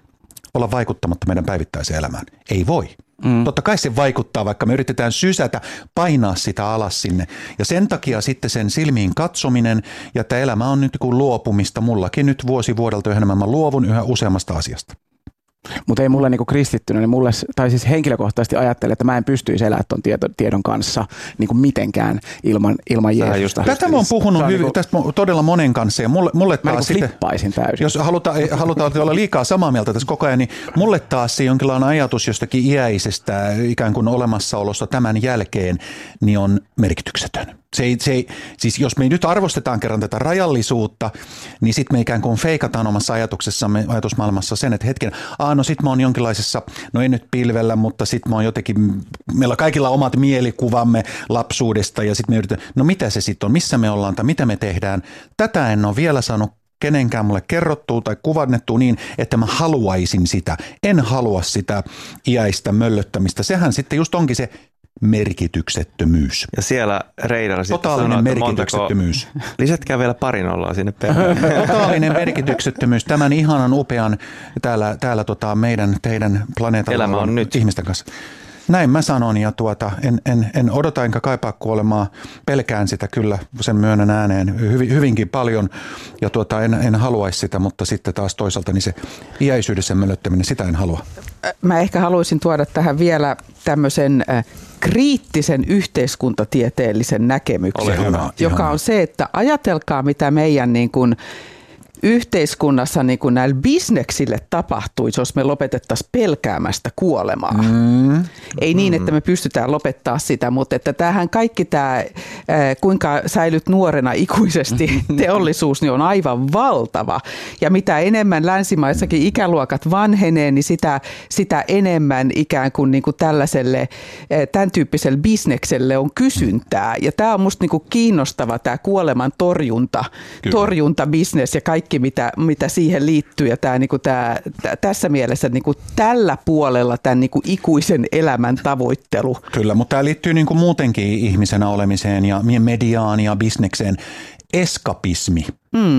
olla vaikuttamatta meidän päivittäiseen elämään? Ei voi. Mm. Totta kai se vaikuttaa, vaikka me yritetään sysätä, painaa sitä alas sinne. Ja sen takia sitten sen silmiin katsominen, ja että elämä on nyt kuin luopumista. Mullakin nyt vuosi vuodelta yhä enemmän mä luovun yhä useammasta asiasta. Mutta ei mulle niinku kristittynä, niin mulle, tai siis henkilökohtaisesti ajattelen, että mä en pystyisi elämään tuon tiedon kanssa niinku mitenkään ilman, ilman Jeesusta. Tätä mä oon puhunut hyvin, niinku, tästä todella monen kanssa. Ja mulle, mulle mä taas niinku flippaisin täysin. Jos halutaan, halutaan olla liikaa samaa mieltä tässä koko ajan, niin mulle taas se jonkinlainen ajatus jostakin iäisestä ikään kuin olemassaolosta tämän jälkeen, niin on merkityksetön. Se ei, se ei, siis jos me nyt arvostetaan kerran tätä rajallisuutta, niin sitten me ikään kuin feikataan omassa ajatuksessamme, ajatusmaailmassa sen, että hetken, aah no sit mä oon jonkinlaisessa, no ei nyt pilvellä, mutta sit mä oon jotenkin, meillä on kaikilla omat mielikuvamme lapsuudesta ja sitten me yritetään, no mitä se sitten on, missä me ollaan tai mitä me tehdään. Tätä en ole vielä saanut kenenkään mulle kerrottua tai kuvannettua niin, että mä haluaisin sitä. En halua sitä iäistä möllöttämistä. Sehän sitten just onkin se merkityksettömyys. Ja siellä Reidar sitten totaalinen sanoo, merkityksettömyys. Montako, lisätkää vielä parin ollaan sinne perään. Totaalinen merkityksettömyys. Tämän ihanan upean täällä, täällä tota meidän, teidän planeetalla elämä on nyt ihmisten kanssa. Näin mä sanon ja tuota, en, en, en odota enkä kaipaa kuolemaa, pelkään sitä kyllä, sen myönnän ääneen hyvin, hyvinkin paljon ja tuota, en, en haluaisi sitä, mutta sitten taas toisaalta niin se iäisyydessä möllöttäminen, sitä en halua. Mä ehkä haluaisin tuoda tähän vielä tämmöisen äh, kriittisen yhteiskuntatieteellisen näkemyksen, hyvä, joka on se, että ajatelkaa mitä meidän niin kuin yhteiskunnassa niin kuin näillä bisneksille tapahtuisi, jos me lopetettaisiin pelkäämästä kuolemaa. Mm. Ei niin, että me pystytään lopettaa sitä, mutta että tämähän kaikki tämä, kuinka säilyt nuorena ikuisesti teollisuus, niin on aivan valtava. Ja mitä enemmän länsimaissakin ikäluokat vanhenee, niin sitä, sitä enemmän ikään kuin, niin kuin tällaiselle, tämän tyyppiselle bisnekselle on kysyntää. Ja tämä on musta niin kuin kiinnostava tämä kuoleman torjunta, torjuntabisnes ja kaikki Mitä, mitä siihen liittyy ja tämä, niin kuin tämä, tässä mielessä niin kuin tällä puolella tämän niin kuin ikuisen elämän tavoittelu. Kyllä, mutta tämä liittyy niin kuin muutenkin ihmisenä olemiseen ja mediaan ja bisnekseen. Eskapismi. Mm.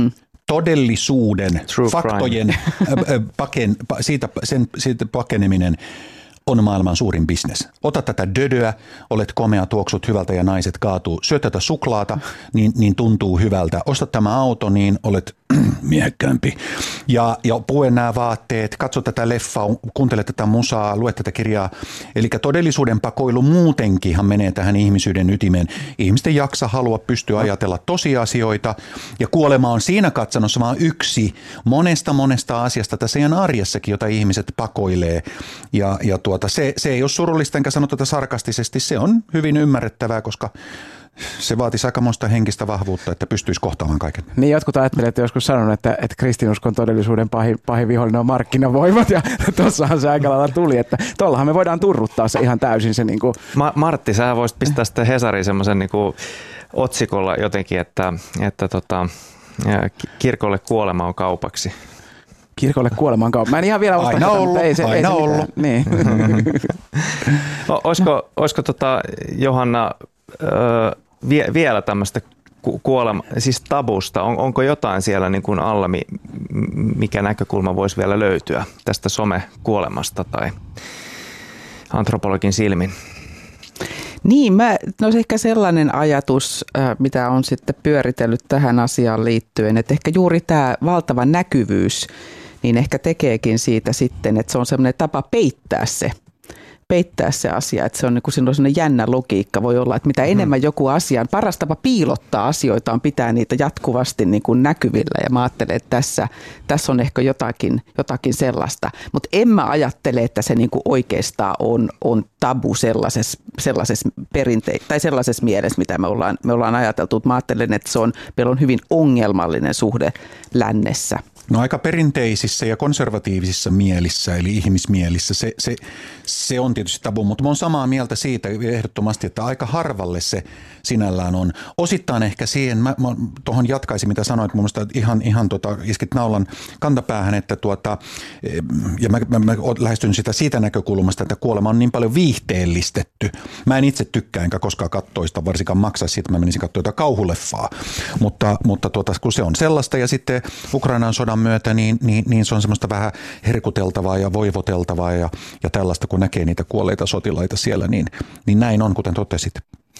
todellisuuden, True faktojen ä, ä, paken, siitä, sen, siitä pakeneminen on maailman suurin bisnes. Ota tätä dödöä, olet komea, tuoksut hyvältä ja naiset kaatuu. Syöt tätä suklaata, niin, niin tuntuu hyvältä. Osta tämä auto, niin olet miehekkäämpi. Ja, ja pue nämä vaatteet, katso tätä leffaa, kuuntele tätä musaa, lue tätä kirjaa. Eli todellisuuden pakoilu muutenkinhan menee tähän ihmisyyden ytimeen. Ihmisten jaksa halua pystyä ajatella tosiasioita ja kuolema on siinä katsannossa vaan yksi monesta monesta asiasta tässä ihan arjessakin, jota ihmiset pakoilee. Ja, ja tuota, se, se ei ole surullista, enkä sano tätä sarkastisesti, se on hyvin ymmärrettävää, koska se vaatisi aikamoista henkistä vahvuutta, että pystyisi kohtaamaan kaiken. Niin jotkut ajattelevat, että joskus sanonut, että, että kristinuskon todellisuuden pahin, pahin vihollinen on markkinavoimat ja tuossahan se aika lailla tuli, että tuollahan me voidaan turruttaa se ihan täysin. Se niin kuin. Ma- Martti, sä voisit pistää sitten Hesariin semmoisen niin kuin otsikolla jotenkin, että, että tota, kirkolle kuolema on kaupaksi. Kirkolle kuolemaan kaupan. Mä en ihan vielä usko. Aina ollut, ei se, aina ei se ollut. Niin. No, olisiko, olisiko tota, Johanna öö, vie, vielä tämmöistä ku, kuolema, siis tabusta? On, onko jotain siellä niin kuin alla, mikä näkökulma voisi vielä löytyä tästä somekuolemasta tai antropologin silmin? Niin, mä, no se ehkä sellainen ajatus, mitä on sitten pyöritellyt tähän asiaan liittyen, että ehkä juuri tämä valtava näkyvyys, niin ehkä tekeekin siitä sitten, että se on sellainen tapa peittää se, peittää se asia, että se on niin kuin sellainen jännä logiikka voi olla, että mitä enemmän joku asia, paras tapa piilottaa asioita on pitää niitä jatkuvasti niin kuin näkyvillä ja mä ajattelen, että tässä, tässä on ehkä jotakin, jotakin sellaista, mutta en mä ajattele, että se niin kuin oikeastaan on, on tabu sellaisessa, sellaisessa perinte- tai sellaisessa mielessä, mitä me ollaan, me ollaan ajateltu. Mä ajattelen, että se on, meillä on hyvin ongelmallinen suhde lännessä. No aika perinteisissä ja konservatiivisissa mielissä, eli ihmismielissä, se, se, se on tietysti tabu, mutta mä oon samaa mieltä siitä ehdottomasti, että aika harvalle se sinällään on. Osittain ehkä siihen, mä, mä tuohon jatkaisin, mitä sanoit, mun mielestä ihan, ihan tota, iskit naulan kantapäähän, että tuota, ja mä, mä, mä lähestyn sitä siitä näkökulmasta, että kuolema on niin paljon viihteellistetty. Mä en itse tykkää, enkä koskaan kattoista, varsinkaan maksaisi siitä, mä menisin katsoa jotain kauhuleffaa, mutta, mutta tuota, kun se on sellaista ja sitten Ukrainan sodan myötä, niin, niin, niin se on semmoista vähän herkuteltavaa ja voivoteltavaa ja, ja tällaista, kun näkee niitä kuolleita sotilaita siellä, niin, niin näin on, kuten totesit.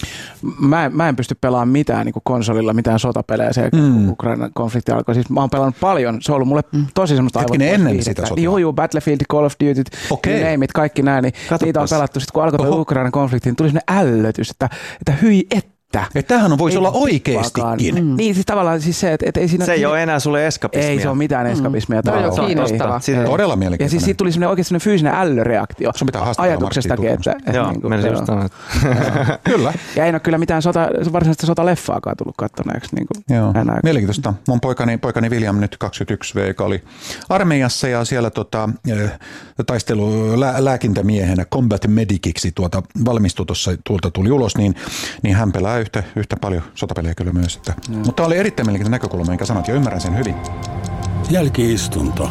Mä, mä en pysty pelaamaan mitään niin kuin konsolilla, mitään sotapelejä se mm. Ukrainan konflikti alkoi. Siis mä oon pelannut paljon, se on ollut mulle tosi semmoista aivan. Hetkinen ennen sitä sotaa? Joo, joo, Battlefield, Call of Duty, okay. You name it, kaikki nämä, niin Katsopas. Niitä on pelattu. Sitten kun alkoi tuo Ukrainan konflikti, niin tuli sellainen ällötys, että, että hyi et. Että tämähän voisi olla oikeastikin. Mm. Niin, siis tavallaan siis se, että, että ei siinä. Se ei ole enää sulle eskapismia. Ei se ole mitään eskapismia. Mm. No, kiinnostavaa. Todella mielenkiintoinen. Ja siis siitä tuli oikeasti sellainen fyysinen ällöreaktio. Sun pitää haastaa ajatuksestakin. Että, että joo, niin kuin, menisin just sanoa. Kyllä. Ja ei ole kyllä mitään sota, varsinaista sotaleffaakaan tullut kattoneeksi. Niin kuin joo, mielenkiintoista. Mun poikani, poikani William nyt kaksikymmentäyksi vuotias, joka oli armeijassa ja siellä tota, taistelu lää, lääkintämiehenä combat mediciksi tuota, valmistui tuossa, tuolta tuli ulos, niin, niin hän pelaa yhtä, yhtä paljon sotapelejä kyllä myös. Että. Mutta tämä oli erittäin mielenkiintoinen näkökulma, enkä sanot, ja ymmärrän sen hyvin. Jälki-istunto.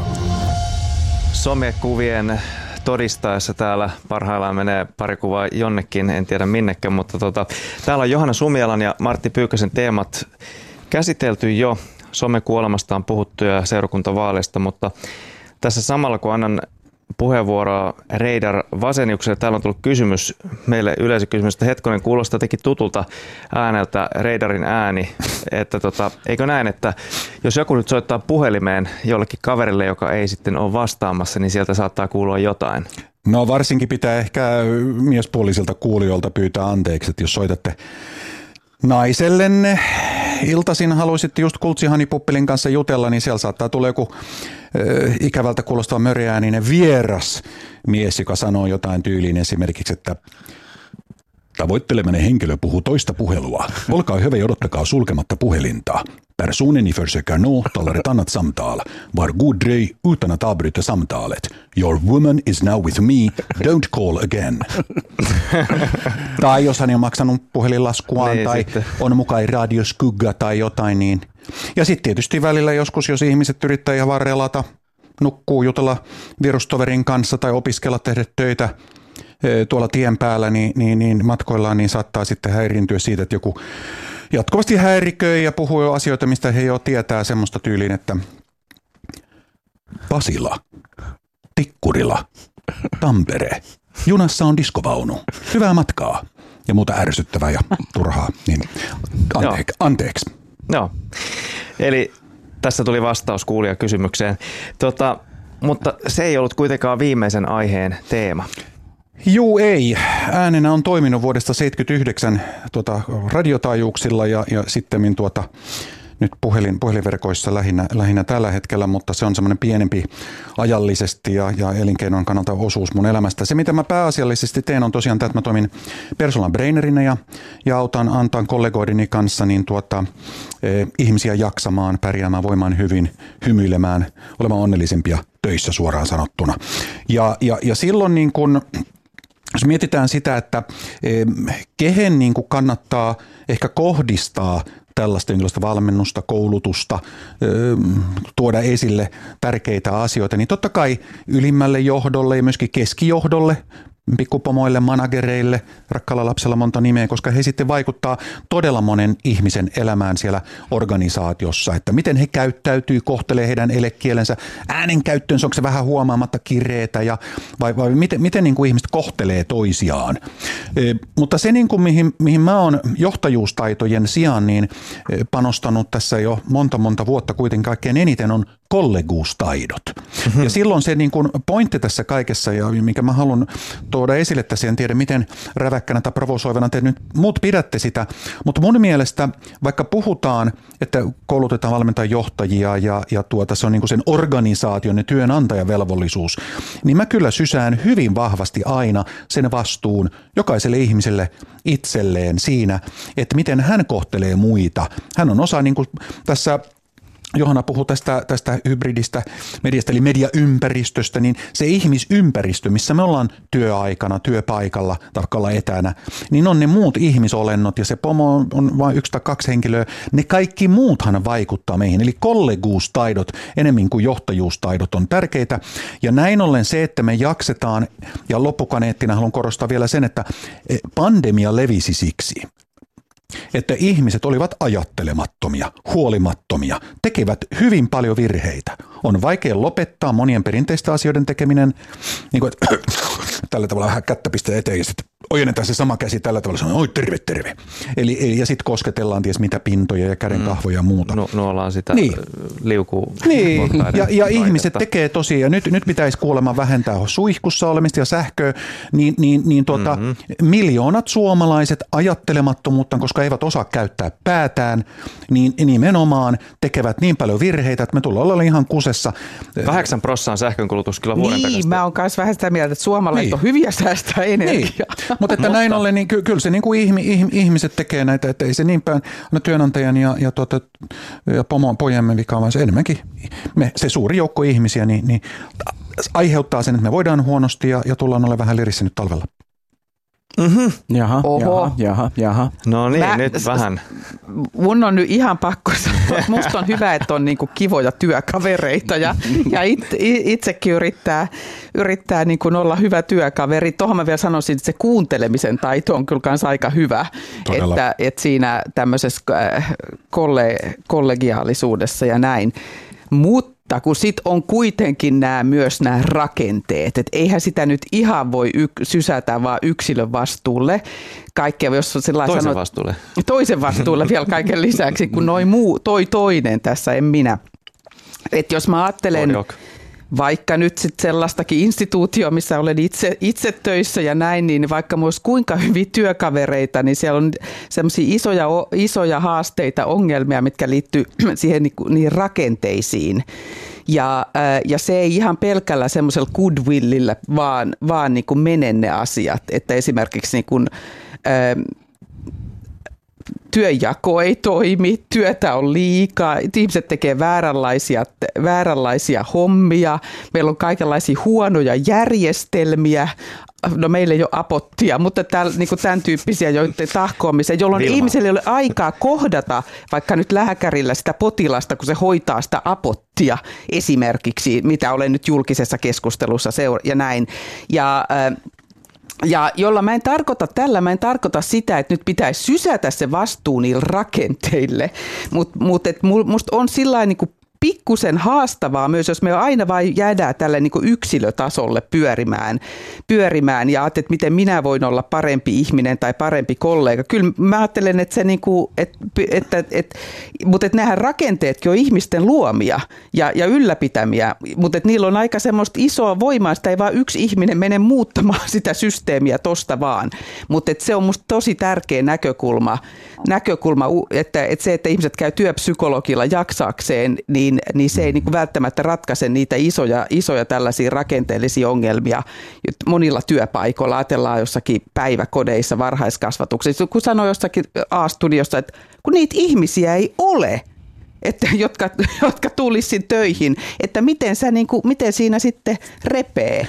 Somekuvien todistaessa täällä parhaillaan menee pari kuvaa jonnekin, en tiedä minnekään, mutta tota, täällä on Johanna Sumielan ja Martti Pyykkösen teemat käsitelty jo. Somekuolemasta on puhuttu ja seurakuntavaaleista, mutta tässä samalla kun annan puheenvuoroa Reidar Vaseniukselle. Täällä on tullut kysymys, meille yleisökysymys, että hetkonen kuulostaa teki tutulta ääneltä Reidarin ääni, että tota, eikö näin, että jos joku nyt soittaa puhelimeen jollekin kaverille, joka ei sitten ole vastaamassa, niin sieltä saattaa kuulua jotain. No varsinkin pitää ehkä miespuolisilta kuulijoilta pyytää anteeksi, että jos soitatte naisellenne iltaisin haluaisitte just Kultsihani-puppelin kanssa jutella, niin siellä saattaa tulla joku äh, ikävältä kuulostava möriääninen vieras mies, joka sanoo jotain tyyliin esimerkiksi, että tavoitteleminen henkilö puhuu toista puhelua. Olkaa hyvä ja odottakaa sulkematta puhelinta. Personen ni försöker nå talar ett annat samtal. Var god dröj utan att avbryta samtalet. Your woman is now with me. Don't call again. Tai jos hän on maksanut puhelinlaskuaan niin, tai sitten on mukaan radioskugga tai jotain niin. Ja sitten tietysti välillä joskus, jos ihmiset yrittää ihan vaan relata, nukkuu, jutella virustoverin kanssa tai opiskella, tehdä töitä tuolla tien päällä, niin, niin, niin matkoillaan niin saattaa sitten häiriintyä siitä, että joku jatkuvasti häiriköi ja puhuu asioita, mistä he jo tietää semmoista tyyliin, että Pasila, Tikkurila, Tampere, junassa on diskovaunu, hyvää matkaa ja muuta ärsyttävää ja turhaa, niin anteeksi. anteeksi. Joo, eli tässä tuli vastaus kuulijan kysymykseen, tota, mutta se ei ollut kuitenkaan viimeisen aiheen teema. Juu ei. Äänenä on toiminut vuodesta seitsemänkymmentäyhdeksän tuota, radiotaajuuksilla ja, ja sitten tuota, nyt puhelin, puhelinverkoissa lähinnä, lähinnä tällä hetkellä, mutta se on semmoinen pienempi ajallisesti ja, ja elinkeinon kannalta osuus mun elämästä. Se, mitä mä pääasiallisesti teen, on tosiaan tämä, että mä toimin personal brainerinä ja, ja autan, antan kollegoideni kanssa niin tuota, eh, ihmisiä jaksamaan, pärjäämään, voimaan hyvin, hymyilemään, olemaan onnellisempia töissä suoraan sanottuna. Ja, ja, ja silloin niin kun, jos mietitään sitä, että eh, kehen niin kun kannattaa ehkä kohdistaa tällaista jonkinlaista valmennusta, koulutusta, tuoda esille tärkeitä asioita, niin totta kai ylimmälle johdolle ja myöskin keskijohdolle, pikkupomoille, managereille, rakkaalla lapsella monta nimeä, koska he sitten vaikuttaa todella monen ihmisen elämään siellä organisaatiossa, että miten he käyttäytyy, kohtelee heidän elekielensä, äänenkäyttöönsä, onko se vähän huomaamatta kireetä ja vai, vai miten, miten niin kuin ihmiset kohtelee toisiaan. E, mutta se, niin kuin mihin, mihin mä oon johtajuustaitojen sijaan niin panostanut tässä jo monta monta vuotta kuitenkin kaikkein eniten on kolleguustaidot. Mm-hmm. Ja silloin se niin kuin pointti tässä kaikessa, ja mikä mä haluan tuoda esille tässä, en tiedä miten räväkkänä tai provosoivana te nyt muut pidätte sitä, mutta mun mielestä vaikka puhutaan, että koulutetaan valmentaa johtajia ja, ja tuota, se on niin kuin sen organisaation ja työnantajavelvollisuus, niin mä kyllä sysään hyvin vahvasti aina sen vastuun jokaiselle ihmiselle itselleen siinä, että miten hän kohtelee muita. Hän on osa niin kuin tässä Johanna puhui tästä, tästä hybridistä mediasta, eli mediaympäristöstä, niin se ihmisympäristö, missä me ollaan työaikana, työpaikalla, taikka etänä, niin on ne muut ihmisolennot, ja se pomo on vain yksi tai kaksi henkilöä, ne kaikki muuthan vaikuttaa meihin, eli kolleguustaidot enemmän kuin johtajuustaidot on tärkeitä, ja näin ollen se, että me jaksetaan, ja loppukaneettina haluan korostaa vielä sen, että pandemia levisi siksi, että ihmiset olivat ajattelemattomia, huolimattomia, tekevät hyvin paljon virheitä. On vaikea lopettaa monien perinteisten asioiden tekeminen, niin kuin, että tällä tavalla vähän kättä pistää eteen ja sitten ojennetaan se sama käsi tällä tavalla, sanoo, oi terve, terve. Eli, eli, ja sitten kosketellaan ties mitä pintoja ja kädenkahvoja ja muuta. No, nuollaan sitä niin. liukuu. Niin, ja, ja ihmiset tekee tosiaan, ja nyt, nyt pitäisi kuulemma vähentää suihkussa olemista ja sähköä, niin, niin, niin tuota, mm-hmm. miljoonat suomalaiset ajattelemattomuutta, koska eivät osaa käyttää päätään, niin nimenomaan tekevät niin paljon virheitä, että me tullaan olla ihan kusessa. Kahdeksan prosenttia sähkönkulutus kyllä vuoden Niin, takaisin. Mä oon myös vähän sitä mieltä, että suomalaiset niin. on hyviä säästää energiaa. Niin. Mutta että näin ollen, niin ky- kyllä se niin kuin ihmi, ihmiset tekee näitä, että ei se niinpä no, työnantajan ja, ja, tuota, ja pomon pojemme vika, vaan se enemmänkin me, se suuri joukko ihmisiä niin, niin aiheuttaa sen, että me voidaan huonosti ja, ja tullaan olemaan vähän lirissä nyt talvella. Mm-hmm. Jaha, jaha, jaha, jaha. No niin, Mä, nyt vähän. Mun on nyt ihan pakko sanoa, että musta on hyvä, että on niinku kivoja työkavereita ja, ja it, itsekin yrittää, yrittää niinku olla hyvä työkaveri. Tuohon mä vielä sanoisin, että se kuuntelemisen taito on kyllä kans aika hyvä, että, että siinä tämmöisessä kolle, kollegiaalisuudessa ja näin. Mutta kun sit on kuitenkin nämä, myös nämä rakenteet, että eihän sitä nyt ihan voi yk, sysätä vaan yksilön vastuulle. Kaikkea, jos toisen sanot, vastuulle. Toisen vastuulle vielä kaiken lisäksi, kun noin muu, toi toinen tässä, en minä. Että jos mä ajattelen vaikka nyt sit sellaistakin instituutio, missä olen itse, itse töissä ja näin, niin vaikka myös kuinka hyviä työkavereita, niin siellä on semmoisia isoja, isoja haasteita, ongelmia, mitkä liittyy siihen niihin rakenteisiin. Ja, ja se ei ihan pelkällä semmoisella goodwillillä, vaan, vaan niin kuin mene ne asiat. Että esimerkiksi niin kuin, työnjako ei toimi, työtä on liikaa, ihmiset tekee vääränlaisia, vääränlaisia hommia, meillä on kaikenlaisia huonoja järjestelmiä, no meillä ei ole apottia, mutta täällä, niin kuin tämän tyyppisiä joiden tahkoamiseen, jolloin Vilma. Ihmisellä ei ole aikaa kohdata vaikka nyt lääkärillä sitä potilasta, kun se hoitaa sitä apottia esimerkiksi, mitä olen nyt julkisessa keskustelussa seura- ja näin. Ja, Ja jolla mä en tarkoita tällä, mä en tarkoita sitä, että nyt pitäisi sysätä se vastuu niille rakenteille, mutta mut, musta on sillain niin kuin pikkusen haastavaa myös, jos me aina vain jäädään tälle niin kuin yksilötasolle pyörimään, pyörimään ja että miten minä voin olla parempi ihminen tai parempi kollega. Kyllä mä ajattelen, että se niin kuin, että, että, että, mutta että nämähän rakenteetkin on ihmisten luomia ja, ja ylläpitämiä, mutta että niillä on aika semmoista isoa voimaa, sitä ei vaan yksi ihminen mene muuttamaan sitä systeemiä tosta vaan, mutta että se on musta tosi tärkeä näkökulma, näkökulma että, että se, että ihmiset käy työpsykologilla jaksaakseen, niin niin se ei niin kuin välttämättä ratkaise niitä isoja, isoja tällaisia rakenteellisia ongelmia. Monilla työpaikoilla ajatellaan jossakin päiväkodeissa, varhaiskasvatuksessa, kun sanoo jossakin A-studiossa, että kun niitä ihmisiä ei ole, että, jotka, jotka tulisivat töihin, että miten, sä, niin kuin, miten siinä sitten repee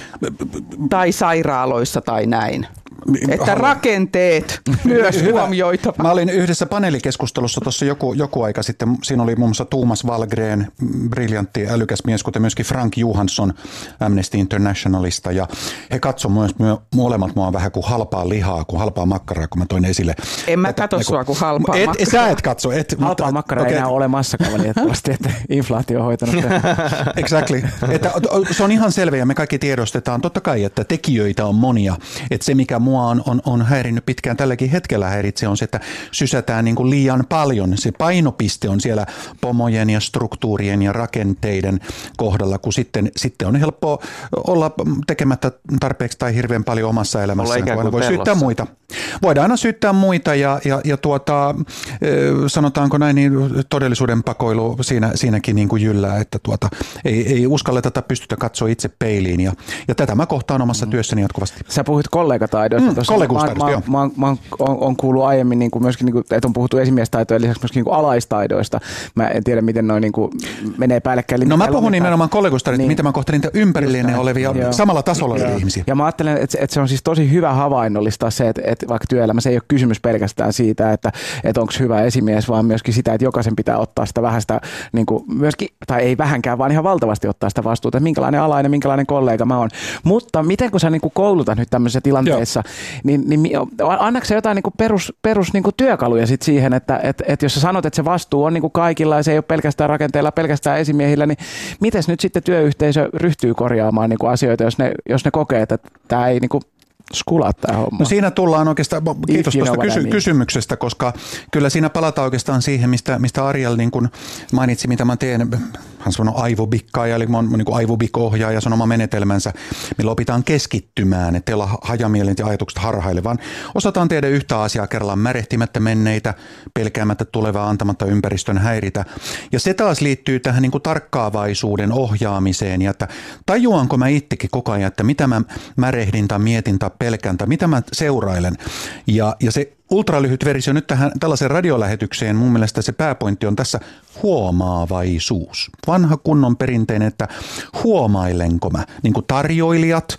tai sairaaloissa tai näin. Että rakenteet myös huomioitava. Mä olin yhdessä paneelikeskustelussa tuossa joku, joku aika sitten. Siinä oli muun muassa Thomas Wallgren, briljantti, älykäs mies, kuten myöskin Frank Johansson Amnesty Internationalista. Ja he katsoivat myös molemmat mua vähän kuin halpaa lihaa, kuin halpaa makkaraa, kun mä toin esille. En mä katso niin sua kuin halpaa et, makkaraa. Sä et katso. Et, halpaa mutta, makkaraa okay. Ei enää ole olemassa valitettavasti, että inflaatio on hoitanut. Exactly. Että, se on ihan selvä ja me kaikki tiedostetaan totta kai, että tekijöitä on monia. Että se mikä mua on, on, on häirinnyt pitkään tälläkin hetkellä häiritse on se, että sysätään niin kuin liian paljon. Se painopiste on siellä pomojen ja struktuurien ja rakenteiden kohdalla, kun sitten, sitten on helppo olla tekemättä tarpeeksi tai hirveän paljon omassa elämässä. Voi pellossa. Syyttää muita. Voidaan aina syyttää muita ja, ja, ja tuota, sanotaanko näin, niin todellisuuden pakoilu siinä, siinäkin niin kuin jyllää, että tuota, ei, ei uskalleta tai pystytä katsoa itse peiliin ja, ja tätä mä kohtaan omassa työssäni jatkuvasti. Sä puhuit kollegataidoista. Mm, kolleguustaidoista, joo. Mä, mä, mä on, on kuullut aiemmin niin kuin myöskin, niin kuin, että on puhuttu esimiestaitojen lisäksi myöskin niin kuin alaistaidoista. Mä en tiedä, miten noin niin kuin menee päällekkäin. No mä puhun nimenomaan kolleguustaidoista, niin. Mitä mä kohtelin ympärillinen olevia joo. samalla tasolla olevia ihmisiä. Ja mä ajattelen, että, että se on siis tosi hyvä havainnollistaa se, että, että vaikka työelämässä ei ole kysymys pelkästään siitä, että, että onko hyvä esimies, vaan myöskin sitä, että jokaisen pitää ottaa sitä vähän sitä, niin kuin myöskin, tai ei vähänkään, vaan ihan valtavasti ottaa sitä vastuuta, että minkälainen alainen, minkälainen kollega mä oon. Mutta miten kun sä niin kuin koulutat nyt tämmöisessä tilanteessa, niin, niin annatko sä jotain niin kuin perus, perus niin kuin työkaluja sit siihen, että et, et jos sä sanot, että se vastuu on niin kuin kaikilla ja se ei ole pelkästään rakenteilla, pelkästään esimiehillä, niin miten nyt sitten työyhteisö ryhtyy korjaamaan niin kuin asioita, jos ne, jos ne kokee, että tämä ei niin kuin skulaa tämä homma? No siinä tullaan oikeastaan, kiitos tuosta kysy- kysymyksestä, koska kyllä siinä palataan oikeastaan siihen, mistä, mistä Ariel niin kuin mainitsi, mitä mä teen. Hän sanoi aivobikkaaja, eli mä oon niin kuin aivobik-ohjaaja, se on oma menetelmänsä, millä opitaan keskittymään, ettei olla hajamielin ja ajatukset harhaille, vaan osataan tehdä yhtä asiaa kerrallaan märehtimättä menneitä, pelkäämättä tulevaa, antamatta ympäristön häiritä. Ja se taas liittyy tähän niin kuin tarkkaavaisuuden ohjaamiseen, ja että tajuanko mä itsekin koko ajan, että mitä mä märehdin tai mietin tai pelkään tai mitä mä seurailen. Ja, ja se ultralyhyt versio nyt tähän tällaiseen radiolähetykseen, mun mielestä se pääpointti on tässä huomaavaisuus. Vanha kunnon perinteinen, että huomailenko mä, niin kuin tarjoilijat,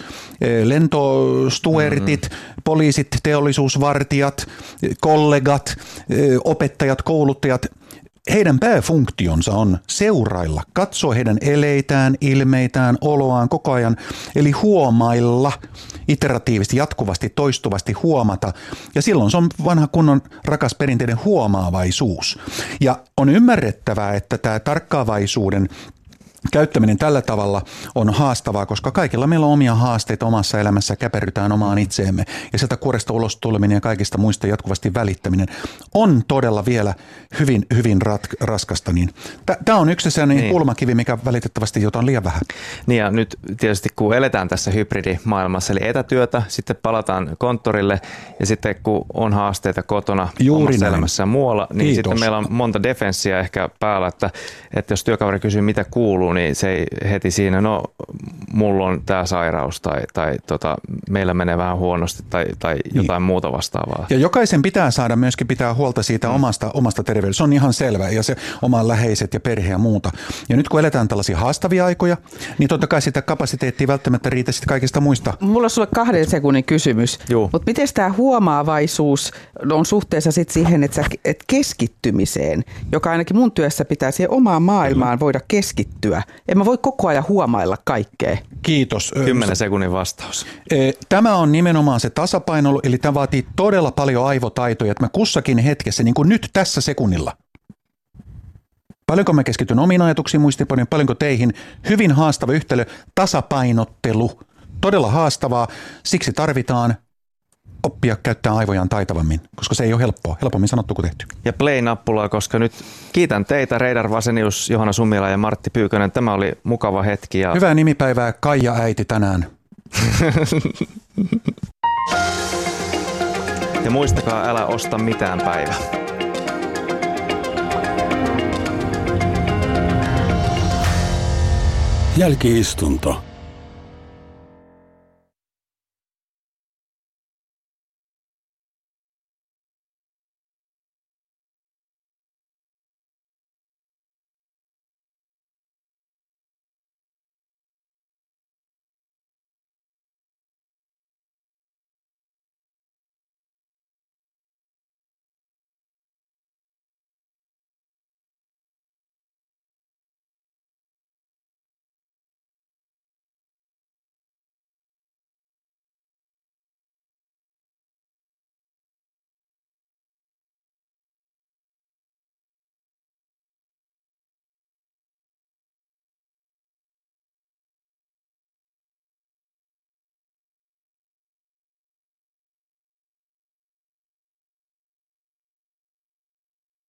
lentostuertit, mm-hmm. poliisit, teollisuusvartijat, kollegat, opettajat, kouluttajat, heidän pääfunktionsa on seurailla, katsoa heidän eleitään, ilmeitään, oloaan koko ajan, eli huomailla iteratiivisesti, jatkuvasti, toistuvasti huomata. Ja silloin se on vanha kunnon rakas perinteinen huomaavaisuus. Ja on ymmärrettävää, että tämä tarkkaavaisuuden käyttäminen tällä tavalla on haastavaa, koska kaikilla meillä on omia haasteita omassa elämässä, käperrytään omaan itseemme. Ja sieltä kuoresta ulos tuleminen ja kaikista muista jatkuvasti välittäminen on todella vielä hyvin, hyvin rat- raskasta. Niin tämä on yksi sellainen niin. kulmakivi, mikä valitettavasti jotain liian vähän. Niin ja nyt tietysti kun eletään tässä hybridimaailmassa, eli etätyötä, sitten palataan konttorille ja sitten kun on haasteita kotona Juuri omassa näin. elämässä ja muualla, niin Kiitos. sitten meillä on monta defenssiä ehkä päällä, että, että jos työkaveri kysyy mitä kuuluu, niin se ei heti siinä, no mulla on tämä sairaus tai, tai tota, meillä menee vähän huonosti tai, tai jotain niin. muuta vastaavaa. Ja jokaisen pitää saada myöskin pitää huolta siitä mm. omasta, omasta terveydestä. Se on ihan selvä ja se oman läheiset ja perhe ja muuta. Ja nyt kun eletään tällaisia haastavia aikoja, niin totta kai sitä kapasiteettia välttämättä riitä sitten kaikista muista. Mulla on sulle kahden sekunnin kysymys, mutta miten tämä huomaavaisuus on suhteessa sitten siihen, että, sä, että keskittymiseen, joka ainakin mun työssä pitää siihen omaan maailmaan voida keskittyä. En mä voi koko ajan huomailla kaikkea. Kiitos. Kymmenen sekunnin vastaus. Tämä on nimenomaan se tasapaino, eli tämä vaatii todella paljon aivotaitoja, että mä kussakin hetkessä, niin kuin nyt tässä sekunnilla. Paljonko mä keskityn omiin ajatuksiin, muistiinpanoihin, paljonko teihin. Hyvin haastava yhtälö, tasapainottelu, todella haastavaa. Siksi tarvitaan oppia käyttää aivojaan taitavammin, koska se ei ole helppoa. Helpommin sanottu kuin tehty. Ja play-nappulaa, koska nyt kiitän teitä, Reidar Vasenius, Johanna Sumila ja Martti Pyykkönen. Tämä oli mukava hetki. Ja... Hyvää nimipäivää Kaija äiti tänään. Ja muistakaa, älä osta mitään päivä. Jälki-istunto.